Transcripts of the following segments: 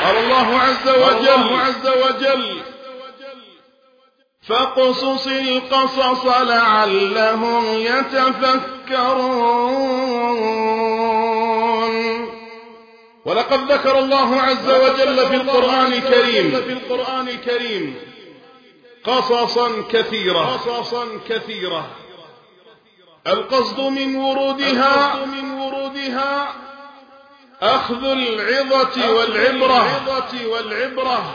قال الله عز وجل فاقصص القصص لعلهم يتفكرون. ولقد ذكر الله عز وجل في القرآن الكريم قصصا كثيرة القصد من ورودها أخذ العظة والعبرة.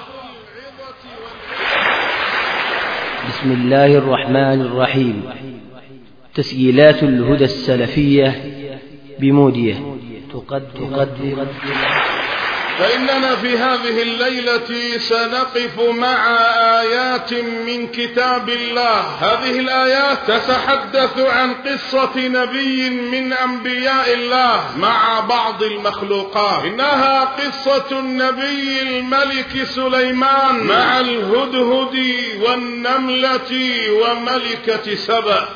بسم الله الرحمن الرحيم. تسجيلات الهدى السلفية بمودية تقدم. فإننا في هذه الليلة سنقف مع آيات من كتاب الله. هذه الآيات تتحدث عن قصة نبي من أنبياء الله مع بعض المخلوقات. إنها قصة النبي الملك سليمان مع الهدهد والنملة وملكة سبأ.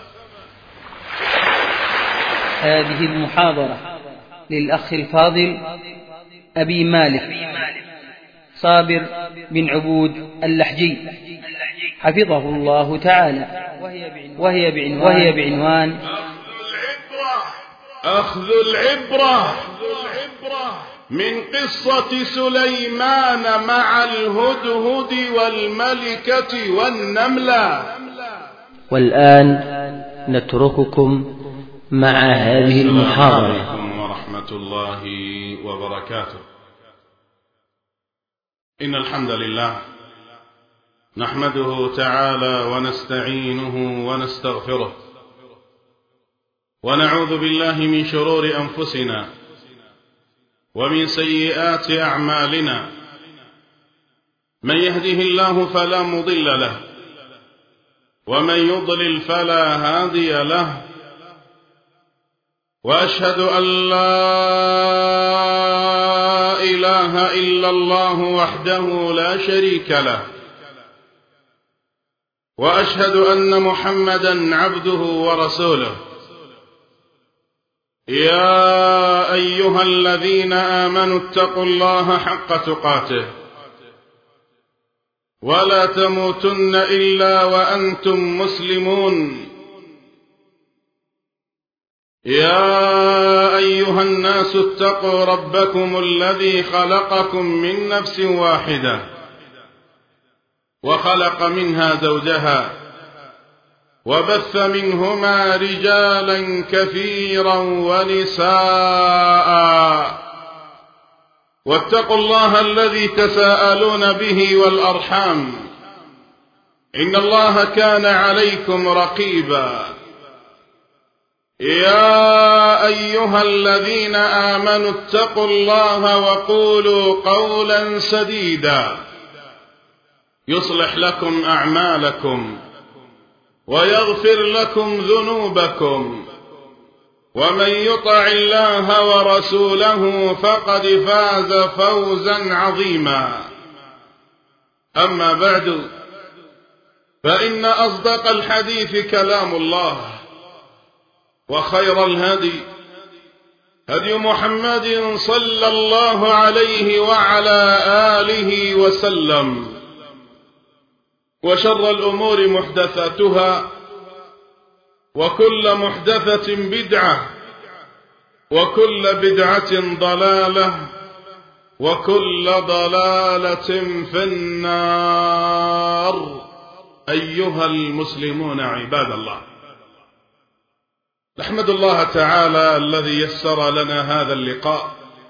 هذه المحاضرة للأخ الفاضل أبي مالك صابر بن عبود اللحجي حفظه الله تعالى، وهي بعنوان أخذ العبرة من قصة سليمان مع الهدهد والملكة والنملة. والآن نترككم مع هذه المحاضرة. ورحمة الله وبركاته. إن الحمد لله نحمده تعالى ونستعينه ونستغفره، ونعوذ بالله من شرور أنفسنا ومن سيئات أعمالنا. من يهده الله فلا مضل له، ومن يضلل فلا هادي له. وأشهد أن لا إله إلا الله وحده لا شريك له، وأشهد أن محمدا عبده ورسوله. يا أيها الذين آمنوا اتقوا الله حق تقاته ولا تموتن إلا وأنتم مسلمون. يا أيها الناس اتقوا ربكم الذي خلقكم من نفس واحدة وخلق منها زوجها وبث منهما رجالا كثيرا ونساء. واتقوا الله الذي تساءلون به والأرحام، إن الله كان عليكم رقيبا. يا أيها الذين آمنوا اتقوا الله وقولوا قولا سديدا يصلح لكم أعمالكم ويغفر لكم ذنوبكم، ومن يطع الله ورسوله فقد فاز فوزا عظيما. أما بعد، فإن أصدق الحديث كلام الله، وخير الهدي هدي محمد صلى الله عليه وعلى آله وسلم، وشر الأمور محدثاتها، وكل محدثة بدعة، وكل بدعة ضلالة، وكل ضلالة في النار. أيها المسلمون عباد الله، نحمد الله تعالى الذي يسر لنا هذا اللقاء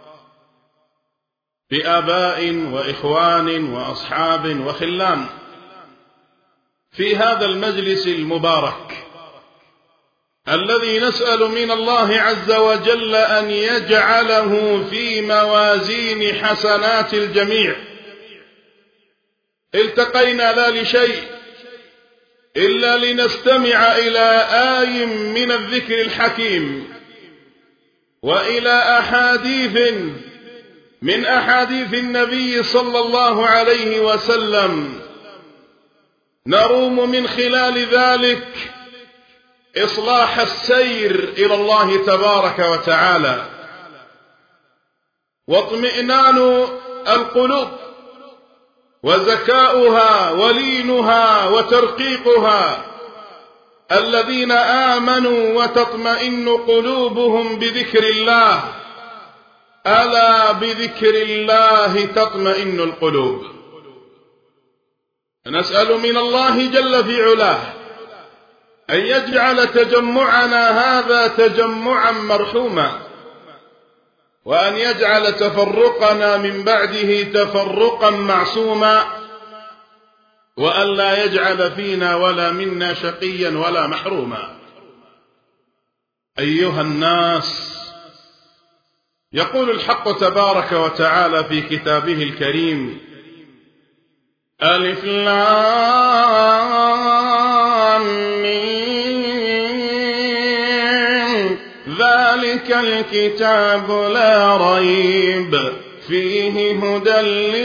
بآباء وإخوان وأصحاب وخلان في هذا المجلس المبارك الذي نسأل من الله عز وجل أن يجعله في موازين حسنات الجميع. التقينا لا لشيء إلا لنستمع إلى آي من الذكر الحكيم، وإلى أحاديث من أحاديث النبي صلى الله عليه وسلم، نروم من خلال ذلك إصلاح السير إلى الله تبارك وتعالى، واطمئنان القلوب وزكاؤها ولينها وترقيقها. الذين آمنوا وتطمئن قلوبهم بذكر الله، ألا بذكر الله تطمئن القلوب. نسأل من الله جل في علاه أن يجعل تجمعنا هذا تجمعا مرحوما، وأن يجعل تفرقنا من بعده تفرقا معصوما، وأن لا يجعل فينا ولا منا شقيا ولا محروما. أيها الناس، يقول الحق تبارك وتعالى في كتابه الكريم: ألف لام ميم ذلك الكتاب لا ريب فيه هدى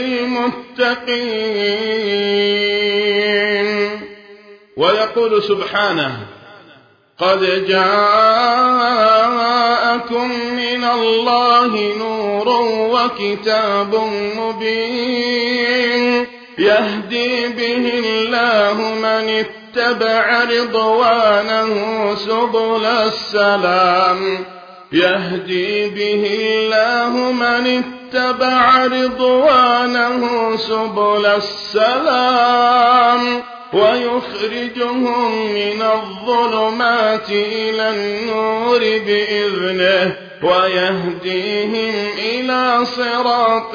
للمتقين. ويقول سبحانه: قد جاءكم من الله نور وكتاب مبين يهدي به الله من اتبع رضوانه سبل السلام. يهدي به الله من اتبع رضوانه سبل السلام ويخرجهم من الظلمات إلى النور بإذنه ويهديهم إلى صراط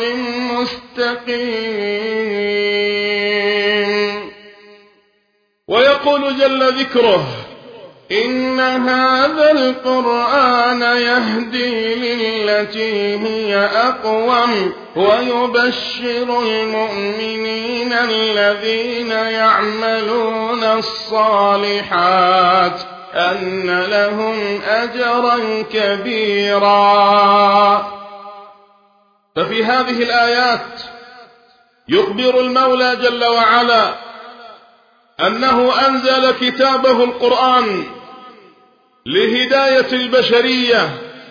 مستقيم. ويقول جل ذكره: إن هذا القرآن يهدي للتي هي أقوم ويبشر المؤمنين الذين يعملون الصالحات أن لهم أجرا كبيرا. ففي هذه الآيات يخبر المولى جل وعلا أنه أنزل كتابه القرآن لهداية البشرية،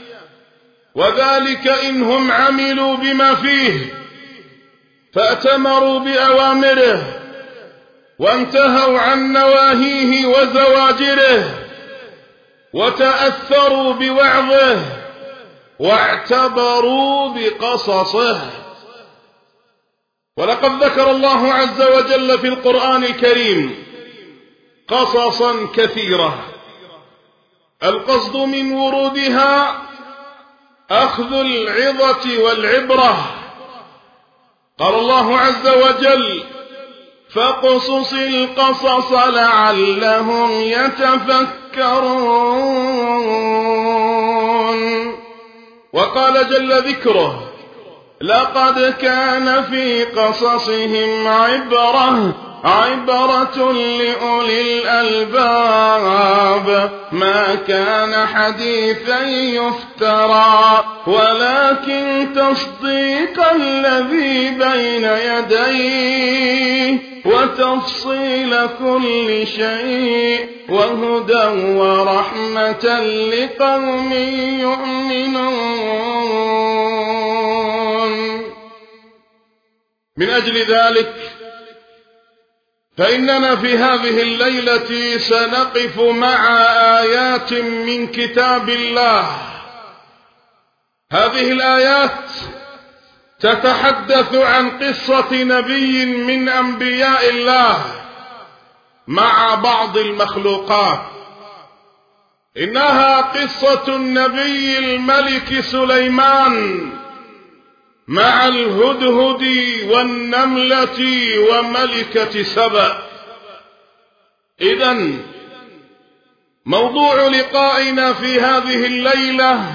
وذلك إنهم عملوا بما فيه فأتمروا بأوامره وانتهوا عن نواهيه وزواجره وتأثروا بوعظه واعتبروا بقصصه. ولقد ذكر الله عز وجل في القرآن الكريم قصصا كثيرة، القصد من ورودها أخذ العظة والعبرة. قال الله عز وجل: فاقصص القصص لعلهم يتفكرون. وقال جل ذكره: لقد كان في قصصهم عبرة لأولي الألباب ما كان حديثا يفترى ولكن تصديق الذي بين يديه وتفصيل كل شيء وهدى ورحمة لقوم يؤمنون. من أجل ذلك فإننا في هذه الليلة سنقف مع آيات من كتاب الله. هذه الآيات تتحدث عن قصة نبي من أنبياء الله مع بعض المخلوقات. إنها قصة النبي الملك سليمان مع الهدهد والنملة وملكة سبأ. إذن موضوع لقائنا في هذه الليلة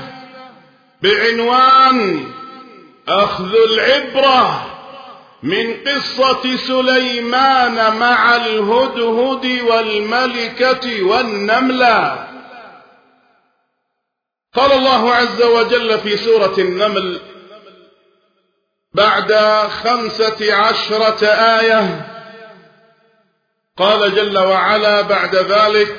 بعنوان أخذ العبرة من قصة سليمان مع الهدهد والملكة والنملة. قال الله عز وجل في سورة النمل بعد 15 آية، قال جل وعلا بعد ذلك: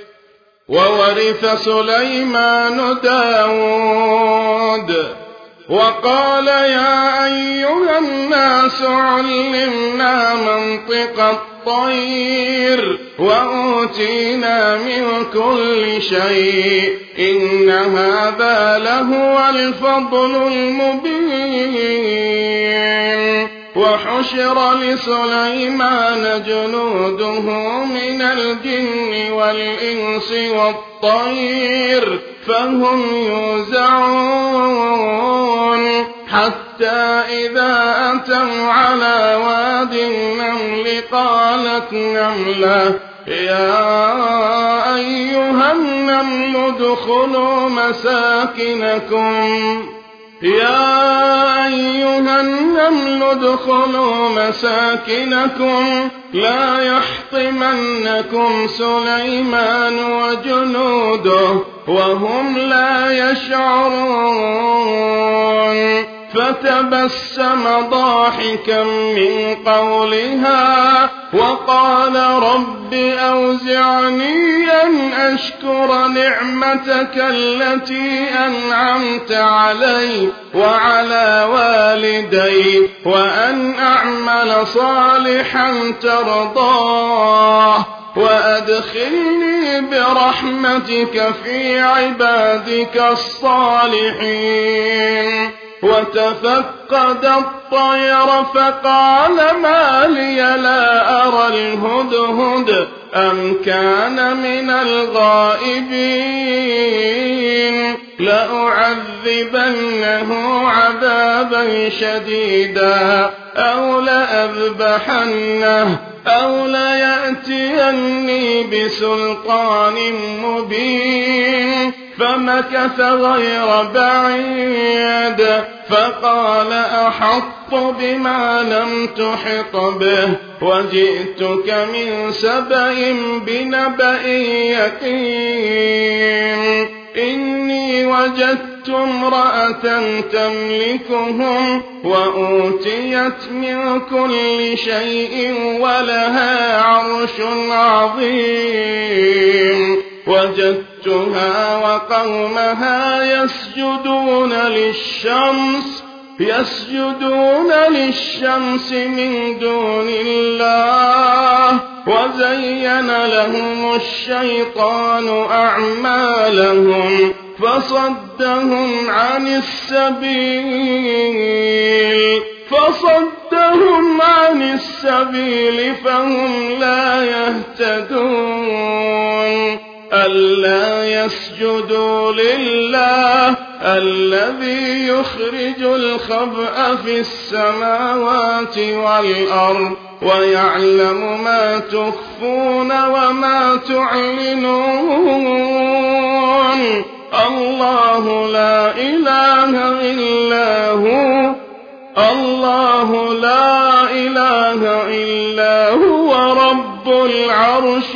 وورث سليمان داود وقال يا أيها الناس علمنا منطق الطير وأوتينا من كل شيء إن هذا لهو الفضل المبين. وحشر لسليمان جنوده من الجن والإنس والطير فهم يوزعون حتى إذا أتوا على واد النمل قالت نملة يا أيها النمل ادخلوا مساكنكم لا يحطمنكم سليمان وجنوده وهم لا يشعرون. فتبسم ضاحكا من قولها وقال رب أوزعني أن أشكر نعمتك التي أنعمت علي وعلى والدي وأن أعمل صالحا ترضاه وأدخلني برحمتك في عبادك الصالحين. وتفقد الطير فقال ما لي لا أرى الهدهد أم كان من الغائبين لأعذبنه عذابا شديدا أو لأذبحنه أو ليأتيني بسلطان مبين. فمكث غير بعيد فقال أحط بما لم تحط به وجئتك من سبأ بنبأ يقين. إني وجدت امرأة تملكهم وأوتيت من كل شيء ولها عرش عظيم. وجدتها وقومها يسجدون للشمس من دون الله وزين لهم الشيطان أعمالهم فصدهم عن السبيل فهم لا يهتدون. ألا يسجدوا لله الذي يخرج الخبأ في السماوات والأرض ويعلم ما تخفون وما تعلنون. الله لا إله إلا هو رب العرش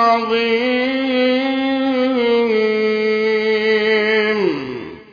العظيم.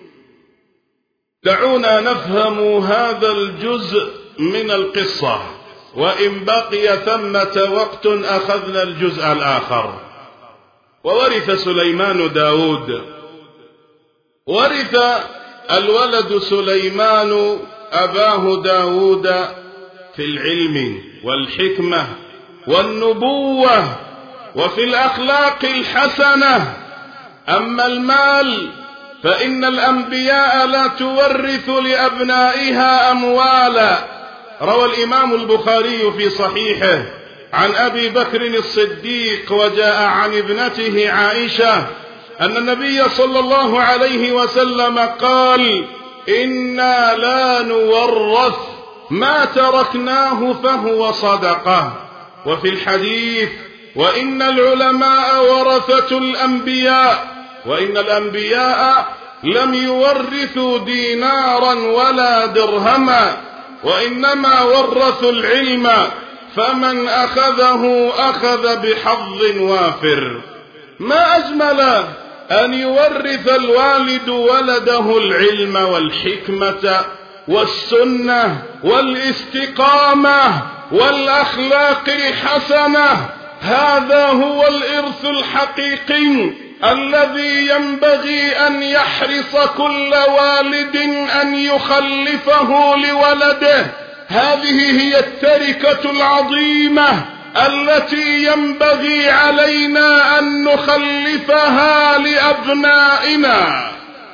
دعونا نفهم هذا الجزء من القصة، وإن بقي ثمة وقت أخذنا الجزء الآخر. وورث سليمان داود. ورث الولد سليمان أباه داود في العلم والحكمة والنبوة وفي الأخلاق الحسنة. أما المال فإن الأنبياء لا تورث لأبنائها أموالا. روى الإمام البخاري في صحيحه عن أبي بكر الصديق وجاء عن ابنته عائشة أن النبي صلى الله عليه وسلم قال: إنا لا نورث ما تركناه فهو صدقة. وفي الحديث: وإن العلماء ورثة الأنبياء، وإن الأنبياء لم يورثوا دينارا ولا درهما، وإنما ورثوا العلم، فمن أخذه أخذ بحظ وافر. ما أجمل أن يورث الوالد ولده العلم والحكمة والسنة والاستقامة والأخلاق الحسنة. هذا هو الإرث الحقيقي الذي ينبغي أن يحرص كل والد أن يخلفه لولده. هذه هي التركة العظيمة التي ينبغي علينا أن نخلفها لأبنائنا.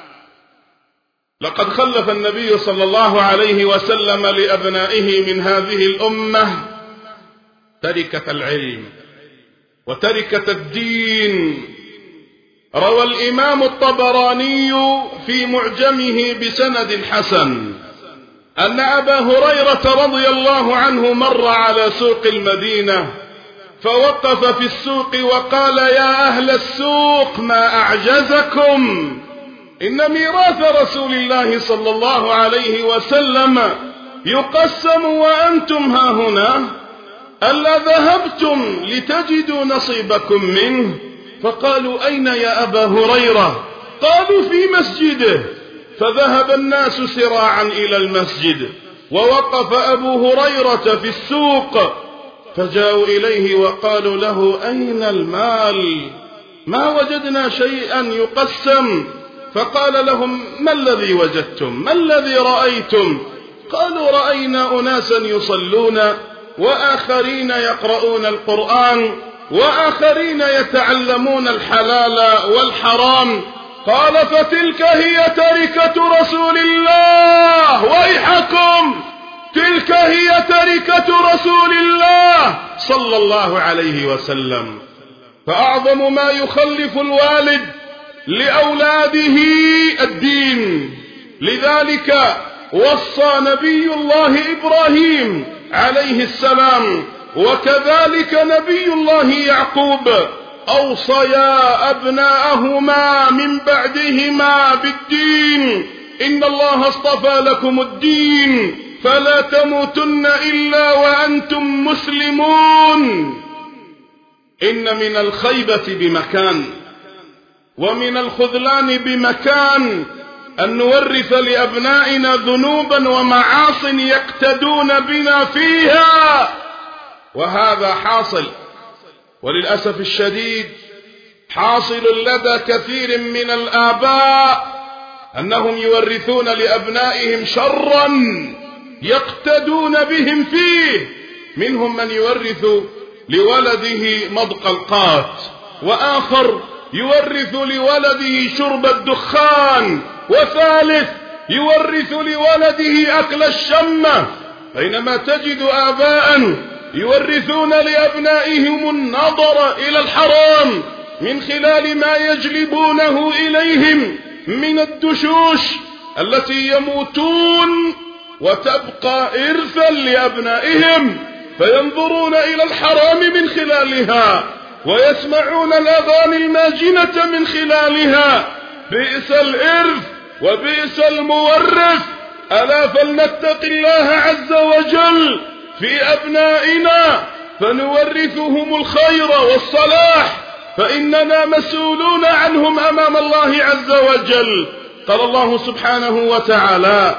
لقد خلف النبي صلى الله عليه وسلم لأبنائه من هذه الأمة تركة العلم وتركة الدين. روى الإمام الطبراني في معجمه بسند حسن أن أبا هريرة رضي الله عنه مر على سوق المدينة فوقف في السوق وقال: يا أهل السوق ما أعجزكم؟ إن ميراث رسول الله صلى الله عليه وسلم يقسم وأنتم هاهنا، ألا ذهبتم لتجدوا نصيبكم منه؟ فقالوا: أين يا أبا هريرة؟ قالوا: في مسجده. فذهب الناس سراعا إلى المسجد، ووقف أبو هريرة في السوق، فجاءوا إليه وقالوا له: أين المال؟ ما وجدنا شيئا يقسم. فقال لهم: ما الذي وجدتم؟ ما الذي رأيتم؟ قالوا: رأينا أناسا يصلون، وآخرين يقرؤون القرآن، وآخرين يتعلمون الحلال والحرام. قال: فتلك هي تركة رسول الله، ويحكم، تلك هي تركة رسول الله صلى الله عليه وسلم. فأعظم ما يخلف الوالد لأولاده الدين. لذلك وصى نبي الله إبراهيم عليه السلام وكذلك نبي الله يعقوب أوصيا أبناءهما من بعدهما بالدين. إن الله اصطفى لكم الدين فلا تموتن إلا وأنتم مسلمون. إن من الخيبة بمكان ومن الخذلان بمكان أن نورث لأبنائنا ذنوبا ومعاصٍ يقتدون بنا فيها، وهذا حاصل، وللأسف الشديد حاصل لدى كثير من الآباء أنهم يورثون لأبنائهم شرا يقتدون بهم فيه. منهم من يورث لولده مضق القات، وآخر يورث لولده شرب الدخان، وثالث يورث لولده أكل الشمة. بينما تجد آباء يورثون لأبنائهم النظر إلى الحرام من خلال ما يجلبونه إليهم من الدشوش التي يموتون وتبقى إرثا لأبنائهم، فينظرون إلى الحرام من خلالها ويسمعون الأغاني الماجنة من خلالها. بئس الإرث وبئس المورث. ألا فلنتق الله عز وجل في أبنائنا فنورثهم الخير والصلاح، فإننا مسؤولون عنهم أمام الله عز وجل. قال الله سبحانه وتعالى: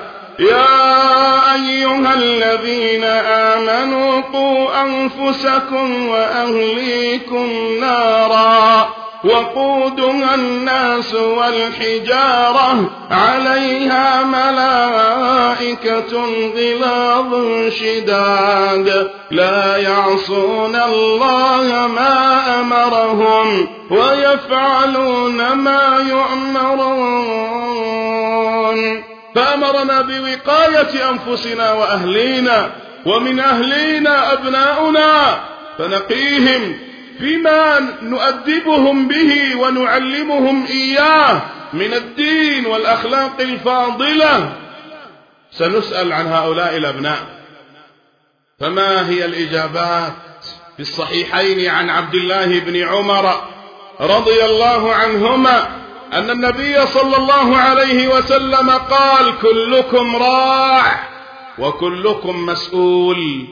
يا أيها الذين آمنوا قوا أنفسكم وأهليكم نارا وقودها الناس والحجارة عليها ملائكة غلاظ شداد لا يعصون الله ما أمرهم ويفعلون ما يؤمرون. فأمرنا بوقاية أنفسنا وأهلينا، ومن أهلينا أبناؤنا، فنقيهم فيما نؤدبهم به ونعلمهم إياه من الدين والأخلاق الفاضلة. سنسأل عن هؤلاء الأبناء، فما هي الإجابات؟ في الصحيحين عن عبد الله بن عمر رضي الله عنهما أن النبي صلى الله عليه وسلم قال: كلكم راع وكلكم مسؤول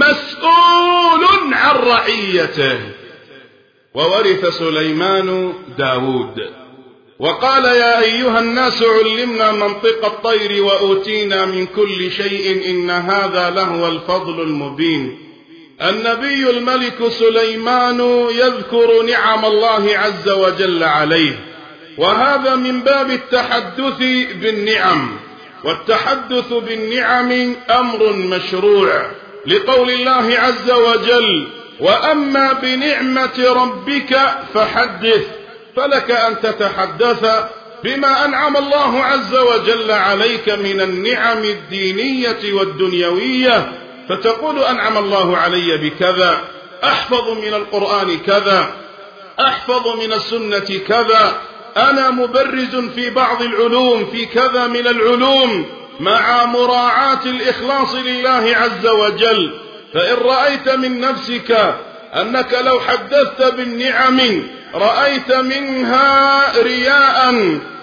عن رعيته. وورث سليمان داود وقال: يا أيها الناس علمنا منطق الطير وأوتينا من كل شيء إن هذا لهو الفضل المبين. النبي الملك سليمان يذكر نعم الله عز وجل عليه، وهذا من باب التحدث بالنعم، والتحدث بالنعم أمر مشروع لقول الله عز وجل: وأما بنعمة ربك فحدث. فلك أن تتحدث بما أنعم الله عز وجل عليك من النعم الدينية والدنيوية، فتقول: أنعم الله علي بكذا، أحفظ من القرآن كذا، أحفظ من السنة كذا، أنا مبرز في بعض العلوم، في كذا من العلوم، مع مراعاة الإخلاص لله عز وجل. فإن رأيت من نفسك أنك لو حدثت بالنعم رأيت منها رياء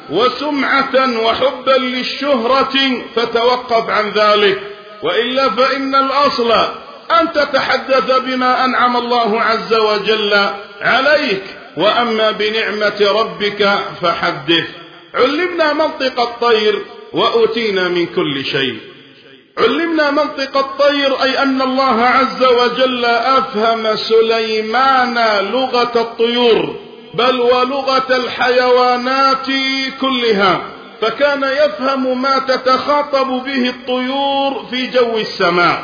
وسمعة وحبا للشهرة فتوقف عن ذلك، وإلا فإن الأصل أن تتحدث بما أنعم الله عز وجل عليك. وأما بنعمة ربك فحدث. علمنا منطق الطير وأوتينا من كل شيء. علمنا منطق الطير، أي أن الله عز وجل أفهم سليمان لغة الطيور، بل ولغة الحيوانات كلها، فكان يفهم ما تتخاطب به الطيور في جو السماء.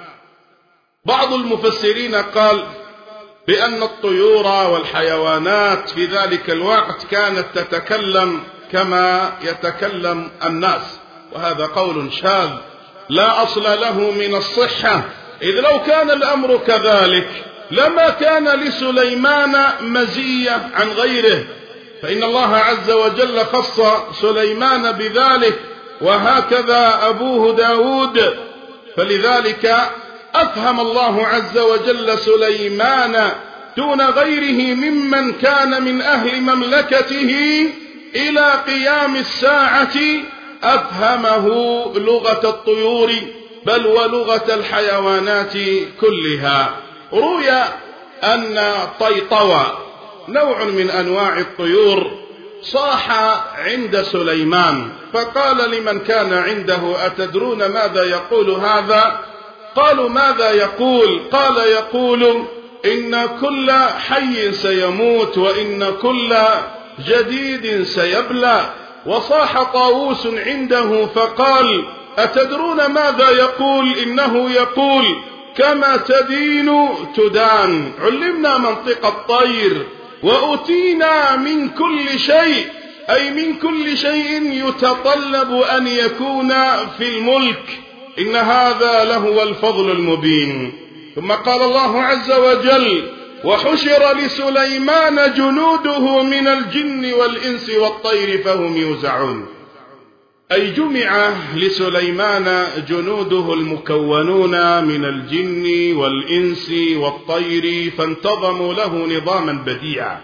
بعض المفسرين قال بأن الطيور والحيوانات في ذلك الوقت كانت تتكلم كما يتكلم الناس، وهذا قول شاذ لا أصل له من الصحة، إذ لو كان الأمر كذلك لما كان لسليمان مزية عن غيره، فإن الله عز وجل خص سليمان بذلك، وهكذا أبوه داود. فلذلك أفهم الله عز وجل سليمان دون غيره ممن كان من أهل مملكته إلى قيام الساعة، أفهمه لغة الطيور بل ولغة الحيوانات كلها. روي أن طيطوى نوع من أنواع الطيور صاح عند سليمان، فقال لمن كان عنده: أتدرون ماذا يقول هذا؟ قالوا: ماذا يقول؟ قال: يقول: إن كل حي سيموت، وإن كل جديد سيبلى. وصاح طاووس عنده فقال: أتدرون ماذا يقول؟ إنه يقول: كما تدين تدان. علمنا منطق الطير وأتينا من كل شيء، أي من كل شيء يتطلب أن يكون في الملك، إن هذا لهو الفضل المبين. ثم قال الله عز وجل: وحشر لسليمان جنوده من الجن والإنس والطير فهم يوزعون. أي جمع لسليمان جنوده المكونون من الجن والإنس والطير، فانتظموا له نظاما بديعا.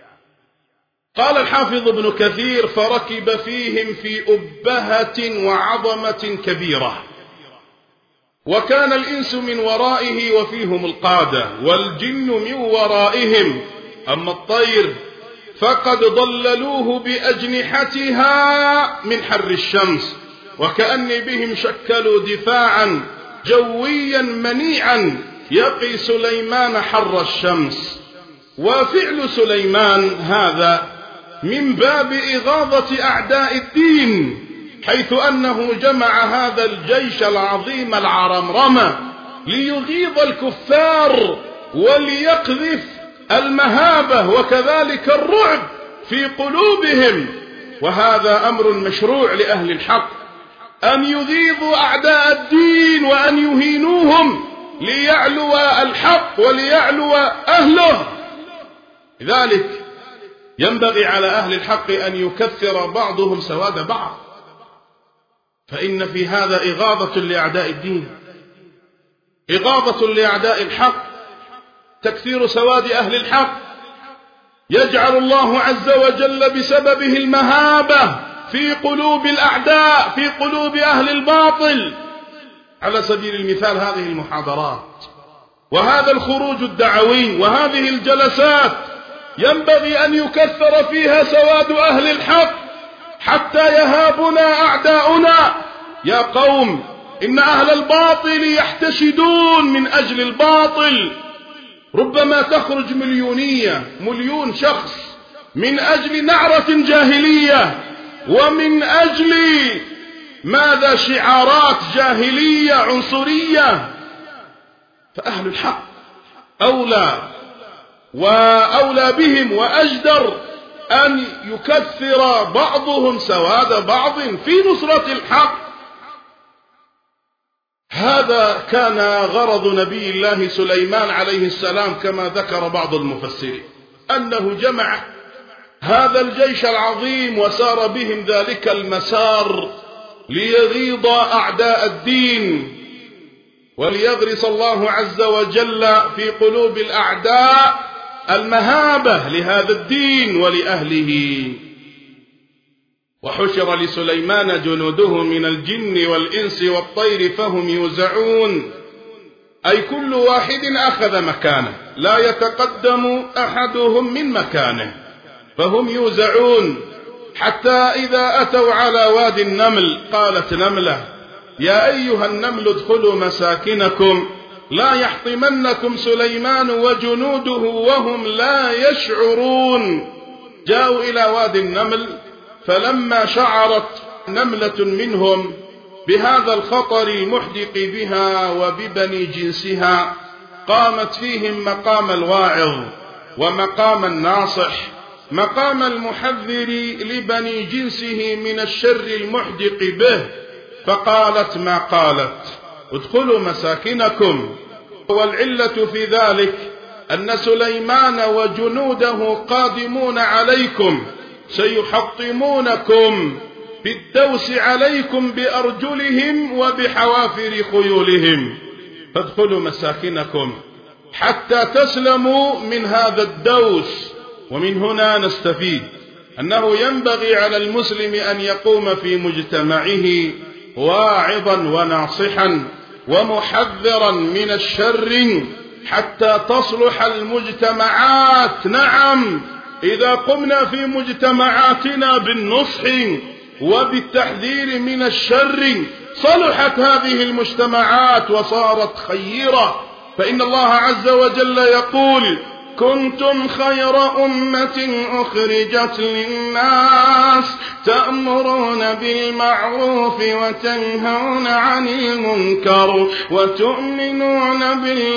قال الحافظ ابن كثير: فركب فيهم في أبهة وعظمة كبيرة، وكان الإنس من ورائه وفيهم القادة، والجن من ورائهم. أما الطير فقد ضللوه بأجنحتها من حر الشمس، وكأن بهم شكلوا دفاعا جويا منيعا يقي سليمان حر الشمس. وفعل سليمان هذا من باب إغاظة أعداء الدين، حيث أنه جمع هذا الجيش العظيم العرمرمة ليغيظ الكفار وليقذف المهابة وكذلك الرعب في قلوبهم. وهذا أمر مشروع لأهل الحق، أن يغيظوا أعداء الدين وأن يهينوهم ليعلو الحق وليعلو أهله. لذلك ينبغي على أهل الحق أن يكثر بعضهم سواد بعض، فإن في هذا إغاظة لأعداء الدين، إغاظة لأعداء الحق، تكثير سواد أهل الحق يجعل الله عز وجل بسببه المهابة في قلوب الأعداء، في قلوب أهل الباطل. على سبيل المثال هذه المحاضرات وهذا الخروج الدعوي وهذه الجلسات ينبغي أن يكثر فيها سواد أهل الحق حتى يهابنا أعداؤنا. يا قوم إن أهل الباطل يحتشدون من أجل الباطل، ربما تخرج مليون شخص من أجل نعرة جاهلية، ومن أجل ماذا؟ شعارات جاهلية عنصرية. فأهل الحق أولى بهم وأجدر أن يكثر بعضهم سواد بعض في نصرة الحق. هذا كان غرض نبي الله سليمان عليه السلام كما ذكر بعض المفسرين، أنه جمع هذا الجيش العظيم وسار بهم ذلك المسار ليغيظ أعداء الدين، وليغرس الله عز وجل في قلوب الأعداء المهابة لهذا الدين ولأهله. وحشر لسليمان جنوده من الجن والإنس والطير فهم يوزعون، أي كل واحد أخذ مكانه، لا يتقدم أحدهم من مكانه، فهم يوزعون. حتى إذا أتوا على وادي النمل قالت نملة يا أيها النمل ادخلوا مساكنكم لا يحطمنكم سليمان وجنوده وهم لا يشعرون. جاءوا إلى وادي النمل، فلما شعرت نملة منهم بهذا الخطر المحدق بها وببني جنسها قامت فيهم مقام الواعظ ومقام الناصح، مقام المحذر لبني جنسه من الشر المحدق به، فقالت ما قالت ادخلوا مساكنكم. والعلة في ذلك أن سليمان وجنوده قادمون عليكم سيحطمونكم بالدوس عليكم بأرجلهم وبحوافر خيولهم، فادخلوا مساكنكم حتى تسلموا من هذا الدوس. ومن هنا نستفيد أنه ينبغي على المسلم أن يقوم في مجتمعه واعظا وناصحا ومحذرا من الشر حتى تصلح المجتمعات. نعم، إذا قمنا في مجتمعاتنا بالنصح وبالتحذير من الشر صلحت هذه المجتمعات وصارت خيرة. فإن الله عز وجل يقول كنتم خير أمة أخرجت للناس تأمرون بالمعروف وتنهون عن المنكر وتؤمنون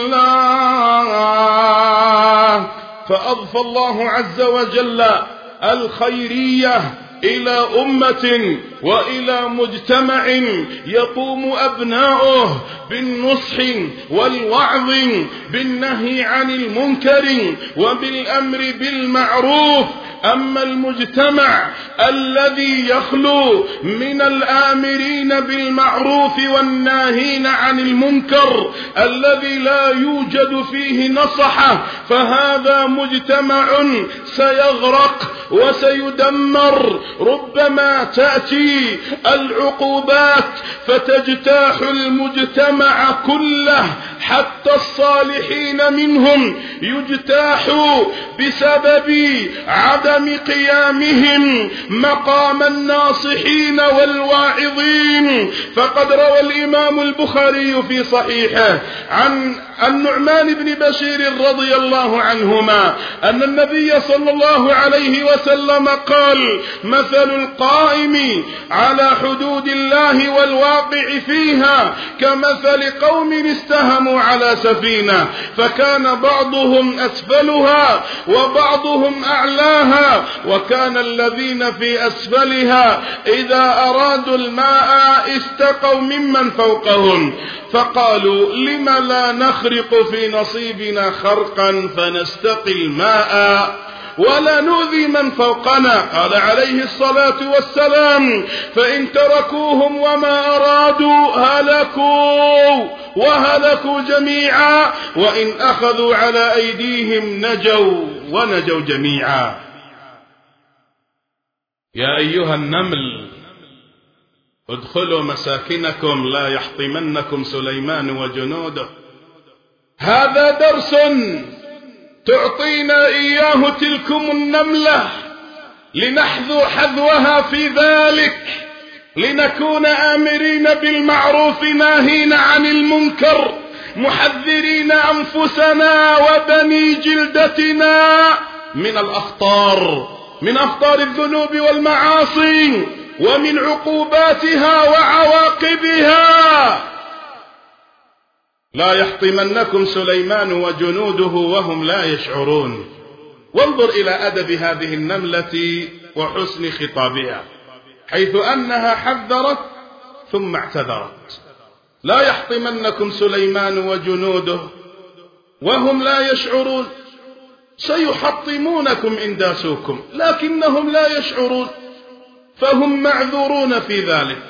بالله. فأضفى الله عز وجل الخيرية إلى أمة وإلى مجتمع يقوم أبناؤه بالنصح والوعظ بالنهي عن المنكر وبالأمر بالمعروف. أما المجتمع الذي يخلو من الآمرين بالمعروف والناهين عن المنكر الذي لا يوجد فيه نصحة، فهذا مجتمع سيغرق وسيدمر. ربما تأتي العقوبات فتجتاح المجتمع كله، حتى الصالحين منهم يجتاحوا بسبب عدم قيامهم مقام الناصحين والواعظين. فقد روى الإمام البخاري في صحيحه عن النعمان بن بشير رضي الله عنهما أن النبي صلى الله عليه وسلم قال مثل القائم على حدود الله والواقع فيها كمثل قوم استهموا على سفينة فكان بعضهم أسفلها وبعضهم أعلاها، وكان الذين في أسفلها إذا أرادوا الماء استقوا ممن فوقهم فقالوا لم لا نخرق في نصيبنا خرقا فنستقي الماء ولا نؤذي من فوقنا. قال عليه الصلاة والسلام فإن تركوهم وما أرادوا هلكوا وهلكوا جميعا، وإن أخذوا على أيديهم نجوا ونجوا جميعا. يا أيها النمل ادخلوا مساكنكم لا يحطمنكم سليمان وجنوده. هذا درس تعطينا إياه تلكم النملة لنحذو حذوها في ذلك، لنكون آمرين بالمعروف ناهين عن المنكر، محذرين أنفسنا وبني جلدتنا من الأخطار، من أخطار الذنوب والمعاصي ومن عقوباتها وعواقبها. لا يحطمنكم سليمان وجنوده وهم لا يشعرون. وانظر إلى أدب هذه النملة وحسن خطابها، حيث أنها حذرت ثم اعتذرت. لا يحطمنكم سليمان وجنوده وهم لا يشعرون. سيحطمونكم إن داسوكم لكنهم لا يشعرون، فهم معذورون في ذلك.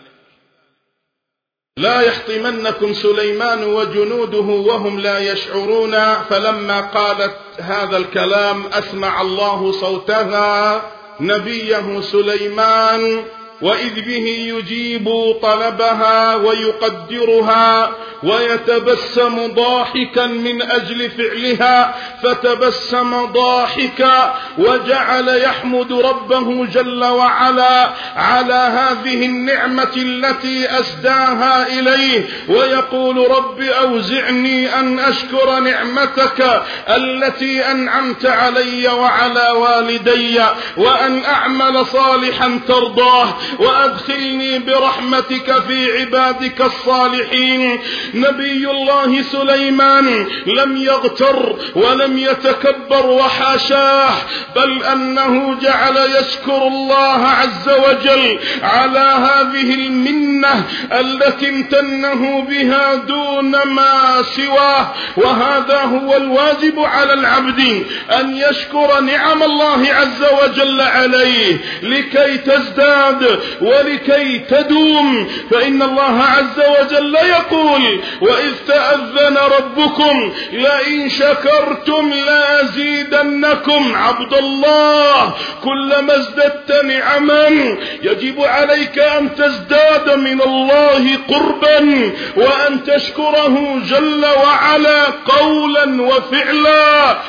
لا يحطمنكم سليمان وجنوده وهم لا يشعرون. فلما قالت هذا الكلام أسمع الله صوتها نبيه سليمان، وإذ به يجيب طلبها ويقدرها ويتبسم ضاحكا من أجل فعلها، فتبسم ضاحكا وجعل يحمد ربه جل وعلا على هذه النعمة التي أسداها إليه، ويقول رب أوزعني أن أشكر نعمتك التي أنعمت علي وعلى والدي وأن أعمل صالحا ترضاه وأدخلني برحمتك في عبادك الصالحين. نبي الله سليمان لم يغتر ولم يتكبر وحاشاه، بل أنه جعل يشكر الله عز وجل على هذه المنة التي امتنه بها دون ما سواه. وهذا هو الواجب على العبد، أن يشكر نعم الله عز وجل عليه لكي تزداد ولكي تدوم. فإن الله عز وجل يقول: وإذ تأذن ربكم لئن شكرتم لأزيدنكم. عبد الله، كلما ازددت نعما يجب عليك أن تزداد من الله قربا، وأن تشكره جل وعلا قولا وفعلا،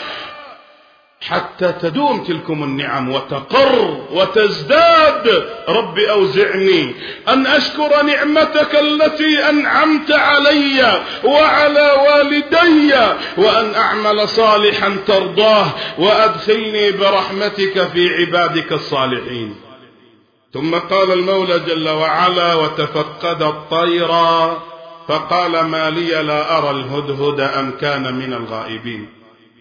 حتى تدوم تلكم النعم وتقر وتزداد. رب أوزعني أن أشكر نعمتك التي أنعمت علي وعلى والدي وأن أعمل صالحا ترضاه وأدخلني برحمتك في عبادك الصالحين. ثم قال المولى جل وعلا: وتفقد الطير فقال ما لي لا أرى الهدهد أم كان من الغائبين.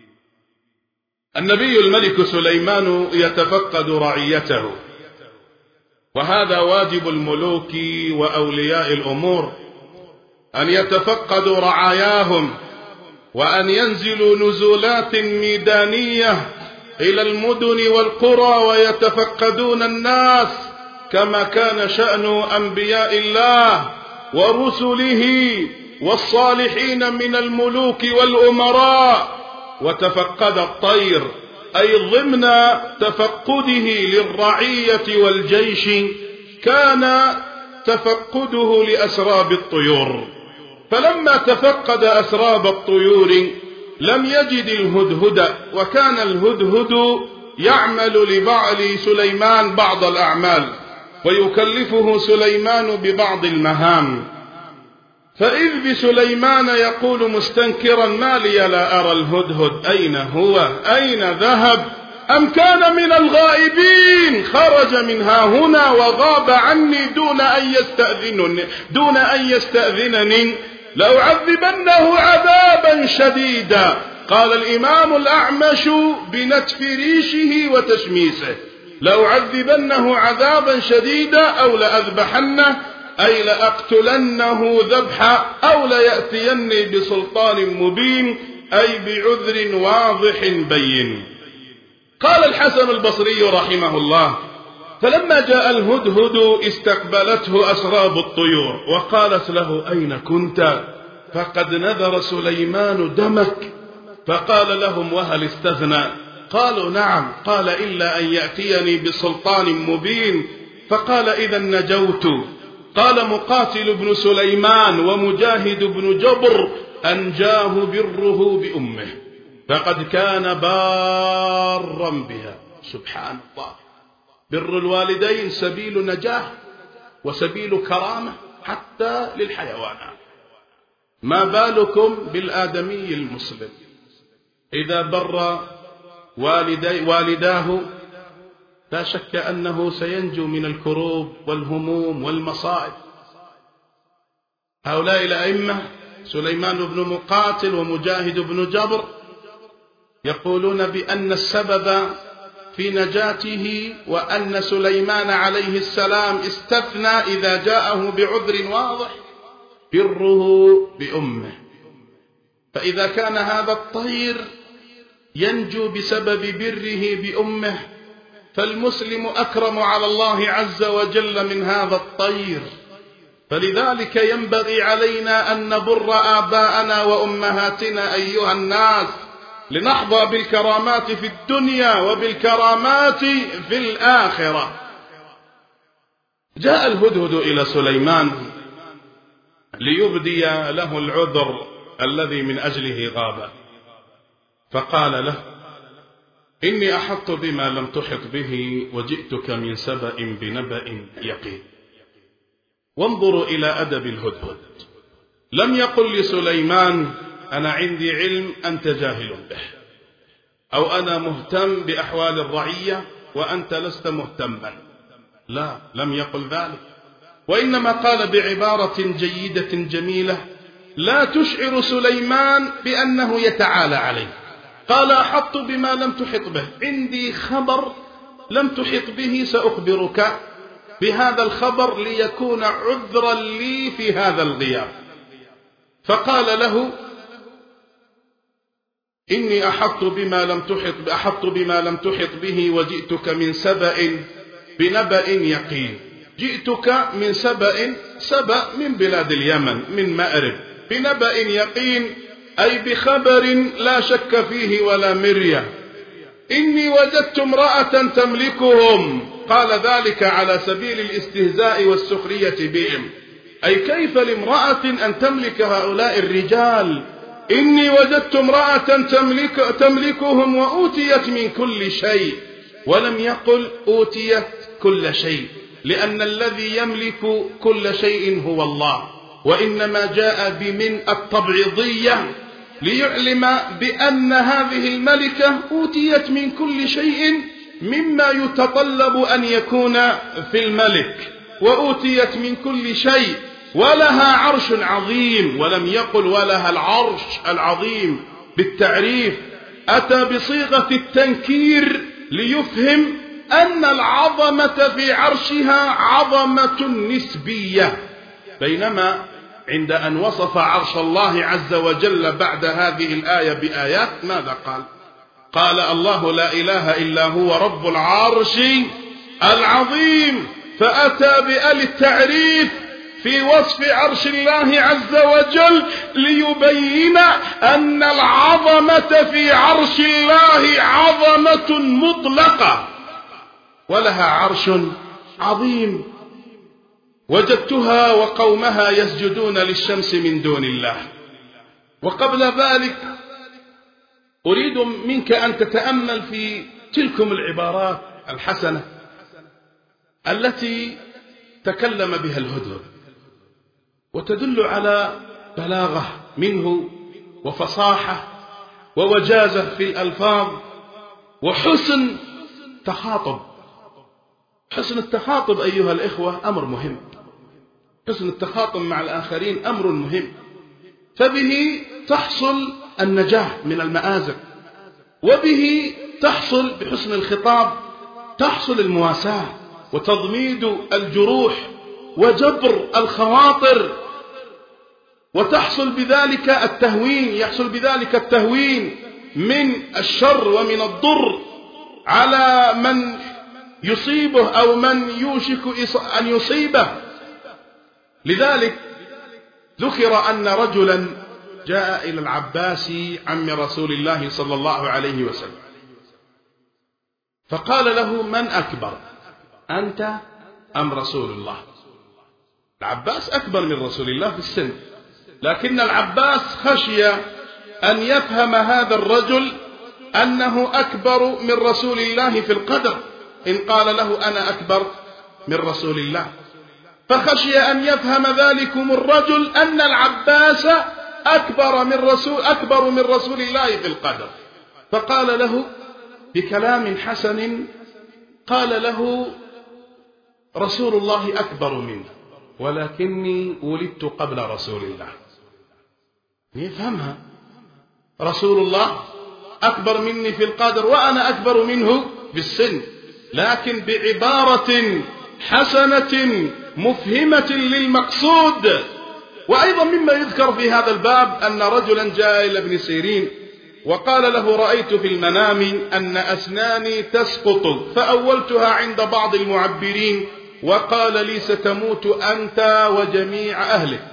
النبي الملك سليمان يتفقد رعيته، وهذا واجب الملوك وأولياء الأمور، أن يتفقدوا رعاياهم، وأن ينزلوا نزولات ميدانية إلى المدن والقرى ويتفقدون الناس، كما كان شأن أنبياء الله ورسله والصالحين من الملوك والأمراء. وتفقد الطير أي ضمن تفقده للرعية والجيش كان تفقده لأسراب الطيور، فلما تفقد أسراب الطيور لم يجد الهدهد، وكان الهدهد يعمل لبعل سليمان بعض الأعمال ويكلفه سليمان ببعض المهام. فإذ بسليمان يقول مستنكرا: ما لي لا أرى الهدهد، أين هو؟ أين ذهب؟ أم كان من الغائبين؟ خرج منها هنا وغاب عني دون أن يستأذنني لأعذبنه عذابا شديدا. قال الإمام الأعمش بنتف ريشه وتشميسه: لأعذبنه عذابا شديدا أو لأذبحنه، أي لأقتلنه ذبحا، أو ليأتيني بسلطان مبين، أي بعذر واضح بين. قال الحسن البصري رحمه الله: فلما جاء الهدهد استقبلته أسراب الطيور وقالت له: أين كنت؟ فقد نذر سليمان دمك. فقال لهم: وهل استثنى؟ قالوا: نعم. قال: إلا أن يأتيني بسلطان مبين. فقال: إذا نجوت. قال مقاتل بن سليمان ومجاهد بن جبر: أنجاه بره بأمه، فقد كان بارا بها. سبحان الله، بر الوالدين سبيل نجاة. وسبيل كرامة حتى للحيوانات. ما بالكم بالآدمي المسلم إذا بر والداه لا شك أنه سينجو من الكروب والهموم والمصائب. هؤلاء الأئمة سليمان بن مقاتل ومجاهد بن جبر يقولون بأن السبب في نجاته وأن سليمان عليه السلام استثنى إذا جاءه بعذر واضح بره بأمه. فإذا كان هذا الطير ينجو بسبب بره بأمه فالمسلم أكرم على الله عز وجل من هذا الطير. فلذلك ينبغي علينا أن نبر آباءنا وأمهاتنا أيها الناس لنحظى بالكرامات في الدنيا وبالكرامات في الآخرة. جاء الهدهد إلى سليمان ليبدي له العذر الذي من أجله غاب، فقال له: إني أحطت بما لم تحط به وجئتك من سبأ بنبأ يقين. وانظروا إلى أدب الهدهد، لم يقل لسليمان: أنا عندي علم أنت جاهل به، أو أنا مهتم بأحوال الرعية وأنت لست مهتما. لا، لم يقل ذلك، وإنما قال بعبارة جيدة جميلة لا تشعر سليمان بأنه يتعالى عليه. قال: أحط بما لم تحط به، عندي خبر لم تحط به، سأخبرك بهذا الخبر ليكون عذرا لي في هذا الغياب. فقال له: إني أحط بما لم تحط به وجئتك من سبأ بنبأ يقين. جئتك من سبأ من بلاد اليمن، من مأرب، بنبأ يقين أي بخبر لا شك فيه ولا مرية. إني وجدت امرأة تملكهم. قال ذلك على سبيل الاستهزاء والسخرية بهم، أي كيف لامرأة أن تملك هؤلاء الرجال؟ إني وجدت امرأة تملكهم وأوتيت من كل شيء، ولم يقل أوتيت كل شيء، لأن الذي يملك كل شيء هو الله، وإنما جاء بمن التبعيضية ليعلم بأن هذه الملكة أوتيت من كل شيء مما يتطلب أن يكون في الملك، وأوتيت من كل شيء، ولها عرش عظيم، ولم يقل ولها العرش العظيم بالتعريف، أتى بصيغة التنكير ليفهم أن العظمة في عرشها عظمة نسبية. بينما عند أن وصف عرش الله عز وجل بعد هذه الآية بآيات ماذا قال؟ قال: الله لا إله إلا هو رب العرش العظيم، فأتى بآل التعريف في وصف عرش الله عز وجل ليبين أن العظمة في عرش الله عظمة مطلقة، ولها عرش عظيم. وجدتها وقومها يسجدون للشمس من دون الله. وقبل ذلك أريد منك أن تتأمل في تلكم العبارات الحسنة التي تكلم بها الهدهد، وتدل على بلاغة منه وفصاحة ووجازة في الألفاظ وحسن تخاطب. حسن التخاطب أيها الإخوة أمر مهم، حسن التخاطب مع الآخرين أمر مهم، فبه تحصل النجاة من المآزق، وبه تحصل بحسن الخطاب تحصل المواساة وتضميد الجروح وجبر الخواطر، وتحصل بذلك التهوين، يحصل بذلك التهوين من الشر ومن الضر على من يصيبه أو من يوشك أن يصيبه. لذلك ذكر أن رجلا جاء إلى العباس عم رسول الله صلى الله عليه وسلم، فقال له: من أكبر، أنت أم رسول الله؟ العباس أكبر من رسول الله في السن، لكن العباس خشي أن يفهم هذا الرجل أنه أكبر من رسول الله في القدر إن قال له: أنا أكبر من رسول الله. فخشي أن يفهم ذلكم الرجل أن العباس أكبر من رسول الله في القدر، فقال له بكلام حسن، قال له: رسول الله أكبر منه ولكني ولدت قبل رسول الله. يفهمها، رسول الله أكبر مني في القدر وأنا أكبر منه في السن، لكن بعبارة حسنة مفهمة للمقصود. وأيضا مما يذكر في هذا الباب أن رجلا جاء إلى ابن سيرين وقال له: رأيت في المنام أن أسناني تسقط، فأولتها عند بعض المعبرين وقال لي: ستموت أنت وجميع أهلك.